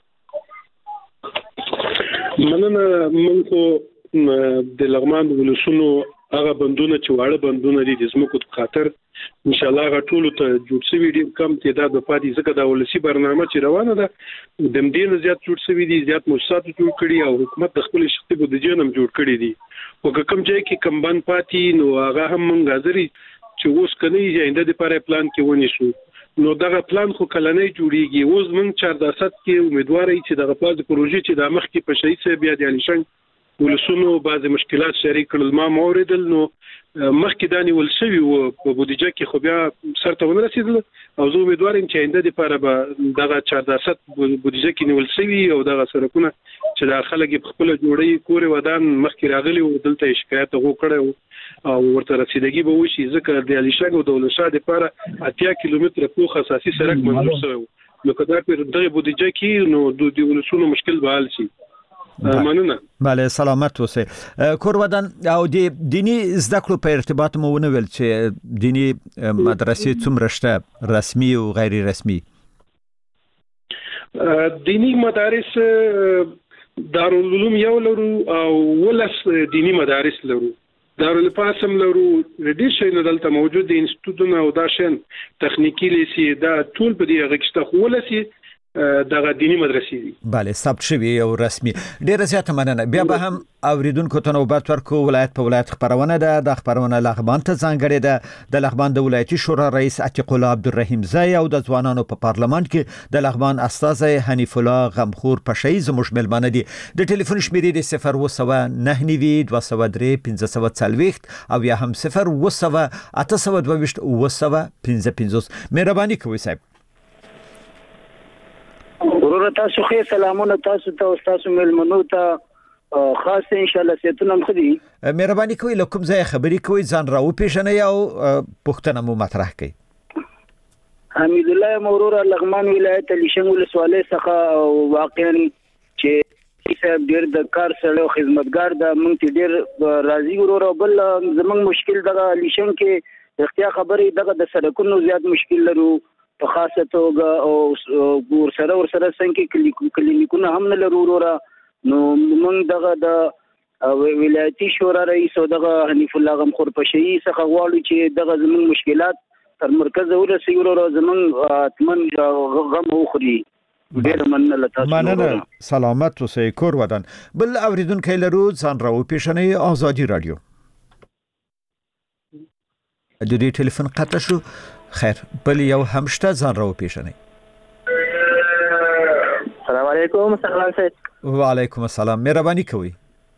مننه. موږ د لغمان ولسونو هغه بندونه چې واړه بندونه دي د زموږ په خاطر ان شاء الله غټولو ته جوړ شوی دي، کم تعداد په پاتې ځکه دا ولسی برنامه چې روانه ده د مدینه زیات جوړ شوی دي، زیات مؤسسات جوړ کړي او حکومت د خپل شخصي بودیجه هم جوړ کړي دي. او کوم ځای کې کم بند پاتې نو هغه هم موږ حاضرې چې اوس کني آینده د لپاره پلان کې ونی شو. نو دغه پلان خو کلنۍ جوړیږي. اوس موږ چار درصد کې امیدوار یو چې دغه پاز پروژې چې د مخ کې په شي سه بیا د الیشنګ ولسونو بعض مشکلات شریک کړل ما موردل نو مخکې دانی ول شوی او په بودیجه کې خو بیا سرته ونه رسیدل او زه امیدوار یم چې آینده لپاره به دغه چار درصد بودیجه کې نیول شوی او دغه سرکونه چې د خلک په خپل جوړي کور ودان مخکې راغلي او دلته شکایت وکړو او ورته رسیدګي به وشي ځکه د الیشنګ او دولت شاه لپاره اتیا کیلومتره پوخ اساسي سرک منظور شوی نو کدا په دغه بودیجه کې نو د دې ولسونو مشکل به حل شي. مننه. بله سلامت اوسئ. کور ودان او د دینی زده کړو په ارتباط مو ونه ویل چې دینی مدرسې څومره شته رسمي او غیر رسمي؟ دینی مدارس دارالعلوم یو لرو او ولس دینی مدارس لرو. دارالفاسم لرو ریډیشن دلته موجود دي انستیتوټونه او دا شن تخنیکی لیسي دا ټول په دې غږشته خو ولسی دغه دینی مدرسې دي. bale ثبت شوی او رسمي. ډیره زیاته مننه. بیا به هم اوریدونکو ته نوبت ورکو. ولایت په ولایت خبرونه ده د خبرونه لغمان ته ځانګړې ده. د لغمان د ولایتي شورا رئیس عتیق الله عبدالرحیم زای او د ځوانانو په پارلمان کې د لغمان استاذ حنیف الله غمخور پشي زموږ ملمانه دي. د ټلیفون شمیرې د صفر و سو نه نیوي دوه سو درې پنځه سو څلوېښت او یا هم صفر و سو اته سو دوه ویشت و سو پنځه پنځوس. مهرباني کوئ صاحب. ورور تاسو خیر سلامونه تاسو ته او تاسو ملمنو ته خاص ان شاء الله سيتونه مخدي. مهرباني کوئ لکم ځای خبري کوئ ځان راو پیژنئ او پښتنه مو مطرح کړئ. حمید الله مرور لغمان ولایت الیشنګ ولسوالۍ څخه واقعا چې صاحب ډیر د کار سره خدمتګار د مونږ ډیر راضي ورور بل زمنګ مشکل دغه الیشنګ کې اختیار خبرې دغه د سرکونو زیات مشکل لرو په خاصه توګه او ور سره ور سره څنګه کلینیکونه هم نه لرو ورور نو موږ دغه د ولایتي شورا رئیس او دغه حنیف الله غمخور پشي څخه غواړو چې دغه زموږ مشکلات تر مرکز ورسي ورور زموږ اتمن غم وخوري. ډیر مننه تاسو. مننه. سلامت اوسئ. کور ودان. بل اوریدونکو لرو ځان راو پیژنئ. آزادي رادیو. د دې ټلیفون قطع شو. خیر بل یو همشته ځان راو پیژنئ. السلام علیکم. سلام سید. وعلیکم السلام. مهرباني کوئ.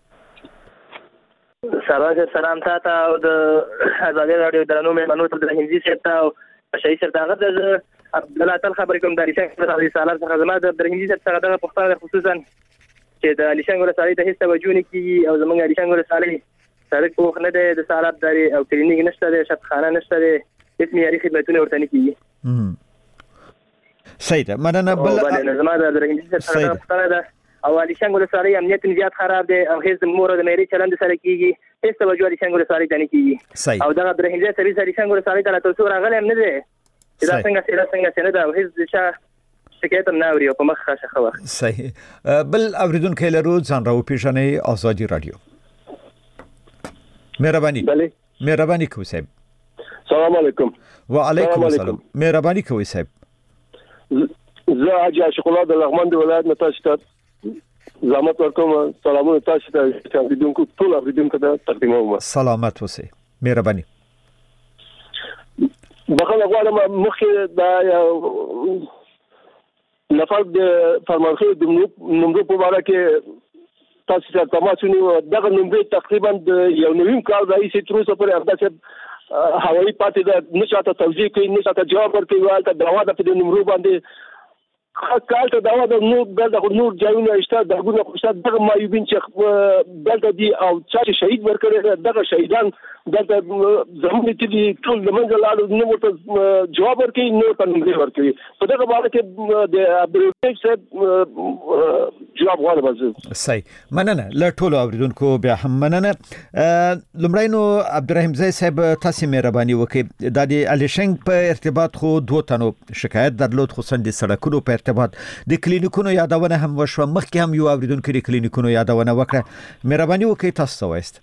سلام سلام تاسو او د آزادي رادیو درنو مهمانو ته د هندي سیټ او شي سره دغه د عبد الله تعالی خبرې کوم د ریښه د رسالت څخه زما د هندي سیټ څخه د پښتو خصوصا چې د الیشنګ ولسوالۍ ته هیڅ توجه نه کیږي او زمونږ الیشنګ ولسوالۍ سړک پوخ نه دی د سالب داري او کلینیک نشته دی شفاخانه نشته دی هیڅ معیاري خدمتونه ورته نه کیږي. صحیح ده. مننه. بل زما د هندي سیټ څخه پښتنه ده او الیشنګ ولسوالۍ امنیت زیات خراب دی او هیڅ مور د مېری چلند سره کیږي هیڅ توجه الیشنګ ولسوالۍ ته نه کیږي او دغه د هندي سرویس الیشنګ ولسوالۍ ته تاسو راغلی هم نه دی چې دا څنګه چې دا څنګه چې نه دا هیڅ څه شکایت هم نه اوري او په مخ خاصه خبر. صحیح. بل اوریدونکو لرو ځان راو پیژنئ. آزادي رادیو. مهرباني. بله. مهرباني کوئ صاحب. سلام علیکم. وعلیکم السلام. مهرباني کوئ صاحب. زه حاجی عاشق الله د لغمان د ولایت نه تاسو ته زحمت ورکوم. سلامونه تاسو ته چې اوریدونکو ټول اوریدونکو ته تقدیموم. سلامت اوسئ. مهرباني. بخښنه غواړم مخکې دا نفر د فرمانخیل د نمبر په اړه کې تاسو ته تماس ونیو. دغه نمبر تقریبا د یو نویم کال راهیسې تر اوسه پورې هغه هوایي پاتې ده نه چاته توضیح کوي نه چاته جواب ورکوي. هلته دعوا ده په دې نمبرو باندې کال ته دعوا ده نور دلته نور ځایونه شته درګونه خو شته دغه مایوبین چې دلته دي او چا چې شهید ورکړي دغه شهیدان دلته زموږ چې دي ټول د منځ لاړو نو ورته جواب ورکوي نو ورته نمبر ورکوي. په دغه باره کې د عبدالرحیم صاحب جواب غواړم. صحیح. مننه. له ټولو اوریدونکو بیا هم مننه. لومړی نو عبدالرحیم زای صاحب تاسو مهرباني وکړئ. دا د الیشنګ په ارتباط خو دوه تنو شکایت درلود خصوصا د سړکونو په ارتباط د کلینیکونو یادونه هم وشوه. مخکې هم یو اوریدونکو د کلینیکونو یادونه وکړه. مهرباني وکړئ تاسو څه وایست.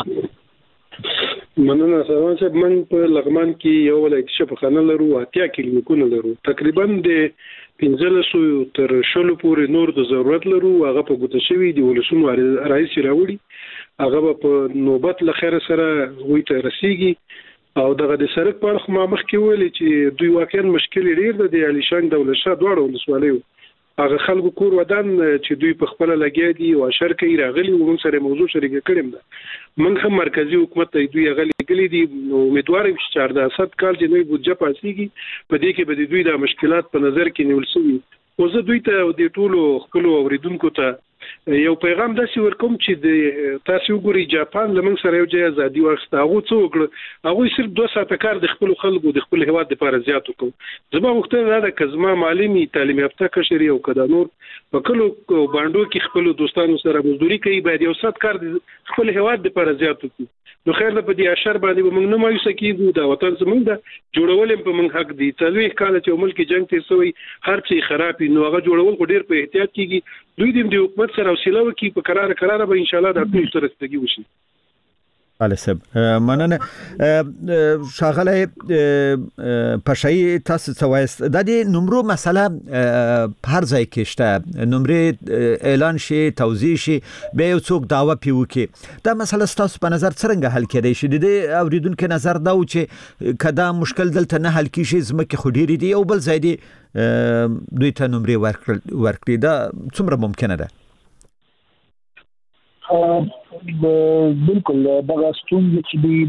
مننه. سلام صاحب. من په لغمان کې یو ولایتي شفاخانه لرو اتیا کلینیکونه لرو تقریبا د پنځلسو تر شلو پورې نور د ضرورت لرو. هغه په ګوته شوي دي ولسونو رئیس راوړي هغه په نوبت له خیر سره وي ته رسیږي او دغه د سرک په اړه ما مخکې ویلي چې دوی واقعا مشکل ډیر د علي شنګ دولت شاه دواړو ولسوالیو هغه خلکو کور ودان چې دوی په خپل لګیا دي او شرکې راغلي او موږ سره موضوع شریک کړم ده موږ هم مرکزی حکومت ته دوی غلي کړي دي نو امیدوار یم چې چارده ست کال چې نوې بودجه پاسيږي په دې کې به دوی د مشکلات په نظر کې نیول شوی او زه دوی ته د ټولو خپل اوریدونکو ته یو پیغام داسې ورکوم چې د تاسو وګورئ جاپان لمن سره یو ځای ازادي واخسته هغه څو وکړه هغه صرف دوه ساعته کار د خپل خلکو د خپل هواد لپاره زیات وکړ زما وختونه دا کزما معلمي تعلیم یافته کشري او کدا نور په کلو باندې کې خپل دوستانو سره مزدوري کوي باید یو سات کار خپل هواد لپاره زیات وکړي نو خیر ده په دې اشر باندې موږ نه مایوس کیږو دا وطن زموږ د جوړول په موږ حق دي تلوي کال چې ملک جنگ تیر شوی هر څه خرابي نو هغه جوړول ډیر په احتیاط کیږي دوی د حکومت سره وسیله وکي په قرار قرار به ان شاء الله د ټول ترستګي وشي علي صاحب مننه شاغله پشای تاسو څوایست د دې نمبر مسله هر ځای کې شته نمبر اعلان شي توضیح شي به یو څوک داوا پیو کې دا مسله تاسو په نظر څنګه حل کېدای شي د اوریدونکو نظر دا و چې کدا مشکل دلته نه حل کیږي زمکه خډيري دی او بل ځای دی دوی ته نمبر ورکړي دا څومره ممکنه ده بالکل دغه ستونزې چې دی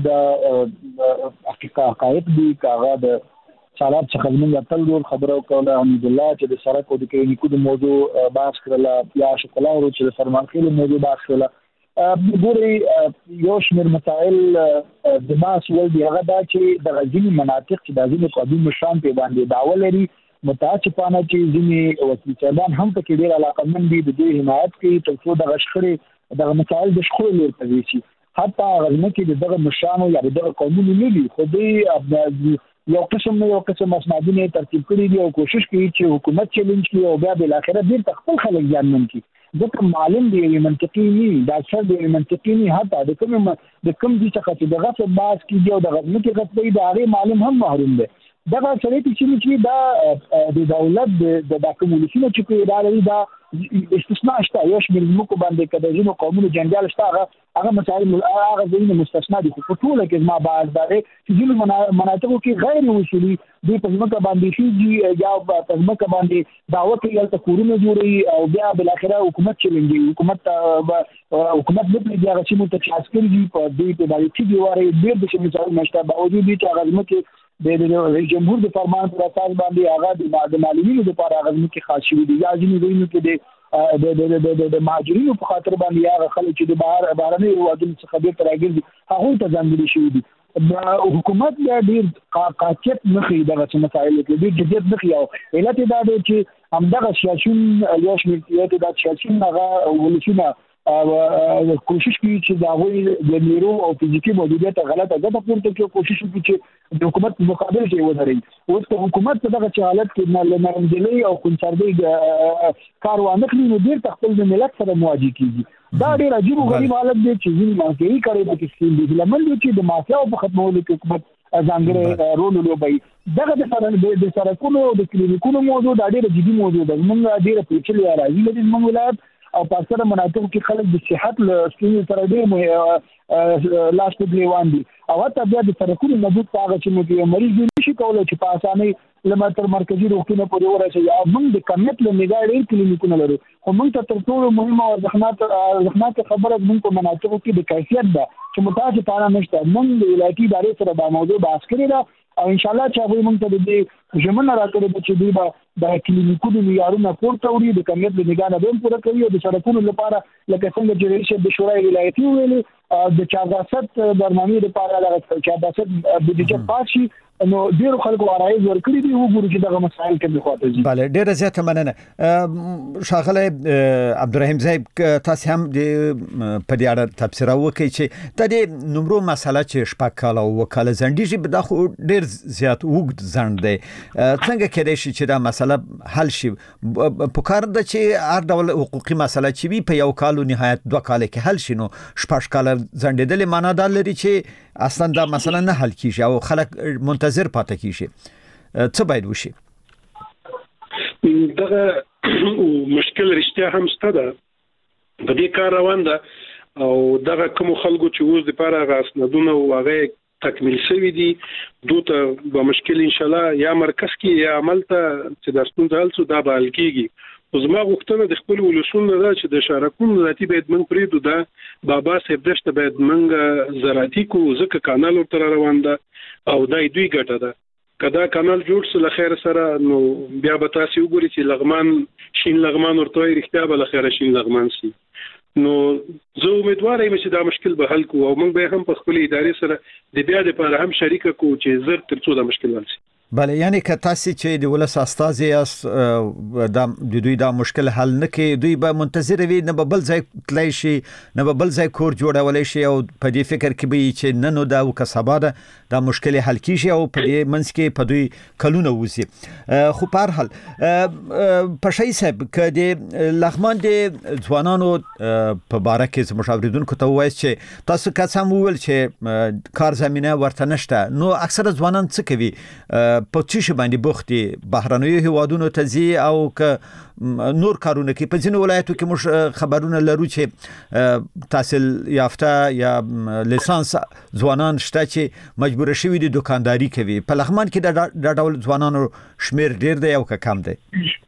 د افریقا حقایق دی کاغه د سالات څخه موږ تل ډول خبرو کوله الحمدلله چې د سرک او د کلینیکو د موضوع بحث کړل یا شکل او چې د فرمانخیل موضوع بحث کړل ګوري یو شمېر مسائل د ماس ول دی هغه دا چې د غزنی مناطق چې د ځینو قومي مشران په باندې داوا لري متاسفانه چې ځینې وکیل صاحبان هم په کې ډېر علاقمند دي د دې حمایت کوي تر څو د غشخري دغه مسائل د شخړې لور ته وشي حتی غزنه کې دغه مشرانو یا دغه قومونو نه دي خو دوی یو قسم یو قسم اسنادونه ترتیب کړي دي او کوشش کوي چې حکومت چیلنج کړي او بیا بل اخره دې خپل خلک ځانمن کړي ځکه معلوم دی منطقي نه دا څه دی منطقي نه حتی د کوم د کوم دي چې دغه په باس کې او د غزنه کې غټي د هغه معلوم هم محروم دي دغه سره چې دا د دولت د ډاکومنټونو چې په ادارې دا استثناء شته یو شمېر زموږ باندې کده ځینو قومونو جنجال شته هغه هغه مسایل هغه ځینې مستثنا دي خو ټول کې ما بعد دا چې ځینو مناطقو کې غیر وصولي دوی په ځمکه باندې شي یا په ځمکه باندې دعوه کوي چې کورونه جوړي او بیا بل اخره حکومت چلنجي حکومت حکومت د دې هغه چې متعسکر دي په دې په باندې چې دیواره ډېر د شمېر مشته باوجود دي چې هغه ځمکه د رئیس جمهور د فرمان پر اساس باندې هغه د معلومینو لپاره هغه ځمکه خاص شوی دي یا ځینې دوی کې د د د د مهاجرینو په خاطر باندې هغه خلک چې د بهر بهرني هیوادونو څخه ډېر راګرځي هغه ته ځانګړي شوی دي حکومت ډېر قاطعیت نه خي دغه مسایل کې ډېر جديت نه خي او علت دا دی چې همدغه سیاسيون یو شمېر د سیاسيون هغه ولسونه کوشش کوي چې دا وایي د نیرو او فزیکی موجودیت غلطه ګټه پورته کوي کوشش کوي چې د حکومت په مقابل کې ودرېږي اوس د حکومت په دغه حالت کې نه نرمدلي او کنسردي کار وانه کړی نو ډېر خپل د ملت سره مواجه کیږي دا ډېر عجیب او غریب حالت دی چې ځینې مافیایي کړي د کیسې دي لمن چې د مافیا په ختمولو کې حکومت ځانګړی رول لوبوي دغه د سره د سرکونو او د کلینیکونو موضوع دا ډېر جدي موضوع ده موږ ډېر پیچلې راځي لري موږ ولایت او په اکثره مناطقو کې خلک د صحت له ستونزو سره ډېر لاس په ګریوان دي او حتی بیا د سرکونو موجود هغه چې موږ مریض نشي کولای چې په اسانۍ لمر تر مرکزی روغتون پورې ورسېږي او موږ د کمیت له نگاه ډېر کلینیکونه لرو خو موږ ته تر ټولو مهمه او ارزښتناکه خبره موږ په مناطقو کې د کیفیت ده چې متاسفانه نشته موږ د ولایتي ادارې سره دا موضوع بحث کړی ده او ان شاء الله چې هغه موږ ته د دې ژمنه راکړي چې دوی به د کلینیکونو معیارونه پورته وړي د کمیت د نگاه نه هم پوره کوي او د سرکونو لپاره لکه څنګه چې رئیس د شورای ولایتي ویلي د چاغاست برنامه لپاره د چاغاست بودیجه پاس شي نو ډیرو خلکو غواړي ورکړي دي وګوري چې دغه مسایل کې به خاطر دي bale ډیره زیاته مننه شاغله عبدالرحیم صاحب تاسو هم د په دې اړه تفسیر وکړئ چې د دې نمبر مسله چې شپږ کاله وکاله زندګي به د خو ډیر زیات وګد زند دی څنګه کېدای شي چې دا مسله حل شي په کار د چې هر ډول حقوقي مسله چې وي په یو کال نهایت دوه کال کې حل شي نو شپږ کاله زندېدل معنا دا لري چې اصلا دا مسله نه حل کیږي او خلک منتظر پاتې کیږي څه باید وشي دغه مشکل رښتیا هم شته ده په دې کار روان ده او دغه کوم خلکو چې اوس د لپاره غاسندونه او هغه تکمیل شوی دي دوته به مشکل ان شاء الله یا مرکز کې یا عمل ته چې درستون ځل څو دا بال کیږي او زما غوښتنه د خپل ولسونو ده چې د شارکون ذاتی باید من پریدو دا بابا صاحب دشته باید منګه زراعتي کو ځکه کانال ورته روان ده او دا دوی ګټه ده کدا کانال جوړ سره خیر سره نو بیا به تاسو وګورئ چې لغمان شین لغمان ورته رښتیا به خیر شین لغمان سي نو زه امیدوار یم چې دا مشکل به حل کو او موږ به هم په خپل ادارې سره د بیا لپاره هم شریک کو چې زر ترڅو دا مشکل حل شي. بله یعنی که تاسو چې د ولس استازي است د دوی دا مشکل حل نه کوي دوی به منتظر وي نه به بل ځای تللی شي نه به بل ځای کور جوړولی شي او په دې فکر کې به چې نن نو دا او که سبا ده دا مشکل حل کیږي او په دې منځ کې په دوی کلونه وځي خو په هر حال پشای صاحب که د لغمان د ځوانانو په باره کې زموږ اوریدونکو ته ووایاست چې تاسو که څه هم وویل چې کار زمینه ورته نشته نو اکثره ځوانان څه کوي په څه شي باندې بوخت دي بهرنیو هیوادونو ته ځي او که نور کارونه کوي په ځینو ولایتو کې موږ خبرونه لرو چې تحصیل یافته یا لیسانس ځوانان شته چې مجبور شوي دي دکانداري کوي په لغمان کې د ډول ځوانانو شمیر ډیر دی او که کم دی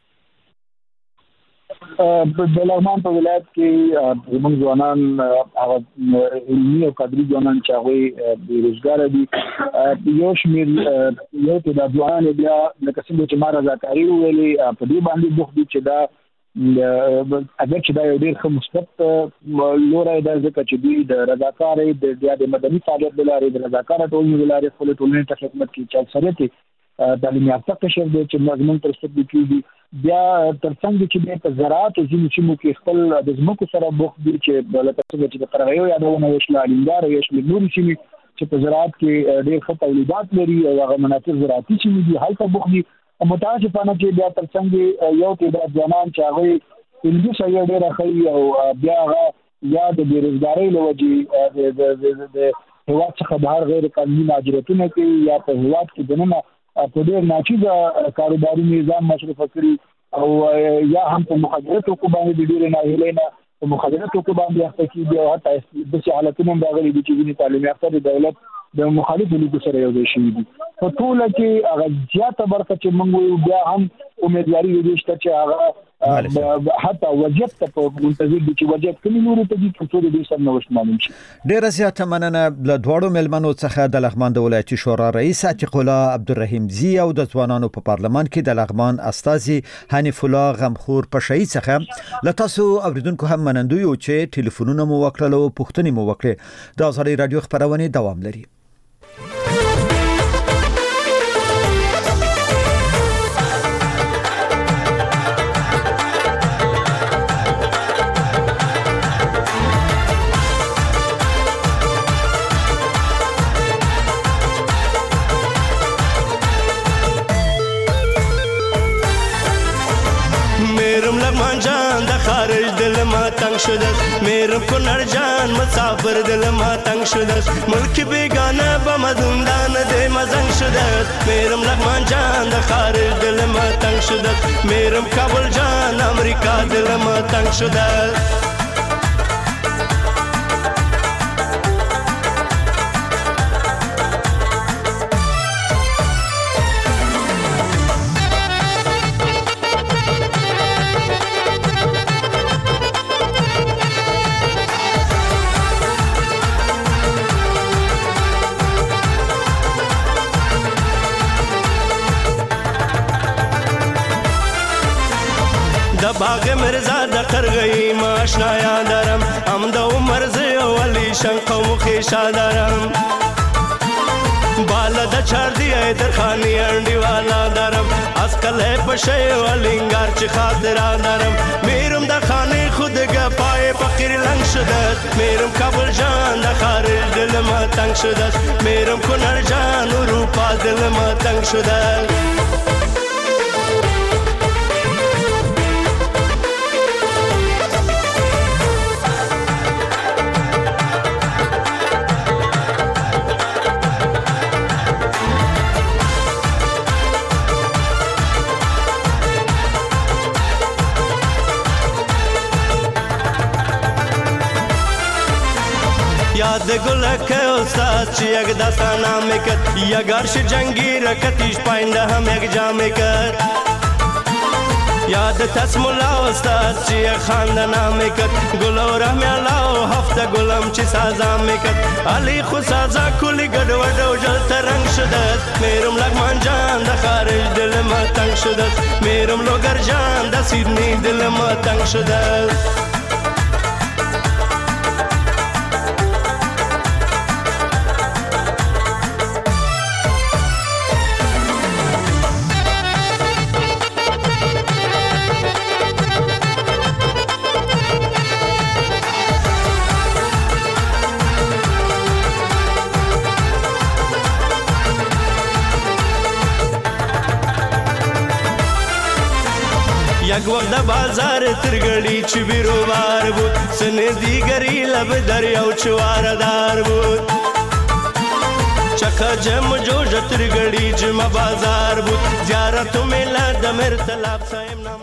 د لغمان په ولایت کې زموږ ځوانان هغه علمي او قدري ځوانان چې هغه بیروزګار دي یو شمیر یو ته د ځوانان بیا لکه څنګه چې ما رضاکاري ویلي په دې باندې بوخت دي چې دا اگر چې دا یو ډېر ښه مثبت لوری ده ځکه چې دوی د رضاکارۍ د مدني فعالیت له لارې د رضاکاره ټولنې له لارې خپلې ټولنې ته خدمت کوي چې اکثریت تعلیم یافته قشر دی چې مضمون تر څو کېږي بیا ترڅنګ چې په زراعت او ځینو سیمو کې خپل د ځمکو سره بوخت دي چې لکه څنګه چې د قرغیو یادونه وشله الیندار او شمېر نورې سیمې چې په زراعت کې ډېر ښه تولیدات لري او هغه مناطق زراعتي سیمې دي هلته بوخت دي متاسفانه چې بیا ترڅنګ یو تعداد ځوانان چې هغوی علمي سویه ډېره ښه او بیا هغه یا د بېروزګارۍ له وجې د هېواد څخه بهر غیر قانوني مهاجرتونه کوي یا په هېواد کې دننه په ډېر ناچیزه کاروباري نظام مصرفه کړي او یا هم په مخدره توکو باندې د ډېرې ناهیلۍ نه په مخدره توکو باندې اخته کېږي او حتی داسې حالتونه هم راغلي دي چې ځینې تعلیم یافته د دولت د مخالفو لیکو سره یو ځای شوي دي په ټوله کې هغه زیاته برخه چې موږ وایو بیا هم امیدواري د دې شته چې هغه حتی وضعیت ته په منتظر دي چې وضعیت کومې نورې ته دي تر څو د دې سرنوشت معلوم شي. ډېره زیاته مننه له دواړو مېلمنو څخه د لغمان د ولایتي شورا رئیس عتیق الله عبدالرحیم زی او د ځوانانو په پارلمان کې د لغمان استازي حنیف الله غمخور پشایي څخه له تاسو اوریدونکو هم منندوی یو چې ټلیفونونه مو وکړل او پوښتنې مو وکړې د ازادي رادیو خبرونه دوام لري. تنگ شده میرم کنر جان مسافر دل ما تنگ شده ملک بیگانه با مدوندان ده مزنگ شده میرم لغمان جان ده خارج دل ما تنگ شده میرم کابل جان امریکا دل ما تنگ شده باغ مرزا د قرغی ماشنا یادرم ام د عمر زی ولی شن قوم خیشا دارم بالا د چار دی در خانی انډی والا دارم اسکل پشی ولینګار چې خاطر دارم میرم د خانی خود گ پای فقیر لنګ شده میرم کابل جان د خارج دل ما تنگ شده میرم کنر جان اروپا دل ما تنگ شده یاد گلک استاد چی یک دستانا میکرد یگارش جنگی رکتیش پاینده هم یک جا میکرد یاد تسمولا استاد چی یک خاندنا میکرد گل و رحمی الله هفته گلم چی سازا میکرد علی خو سازا کلی گد و دو جل ترنگ شدد میرم لگمان جان دا خارج دل ما تنگ شدد میرم لوگر جان دا سیدنی دل ما تنگ شدد یک وقت بازار ترگلی چی بیروبار بود سن دیگری لب دریاو چوار دار بود چکا جم جوش ترگلی جم بازار بود زیارتو میلاد مرتلاب سایم نام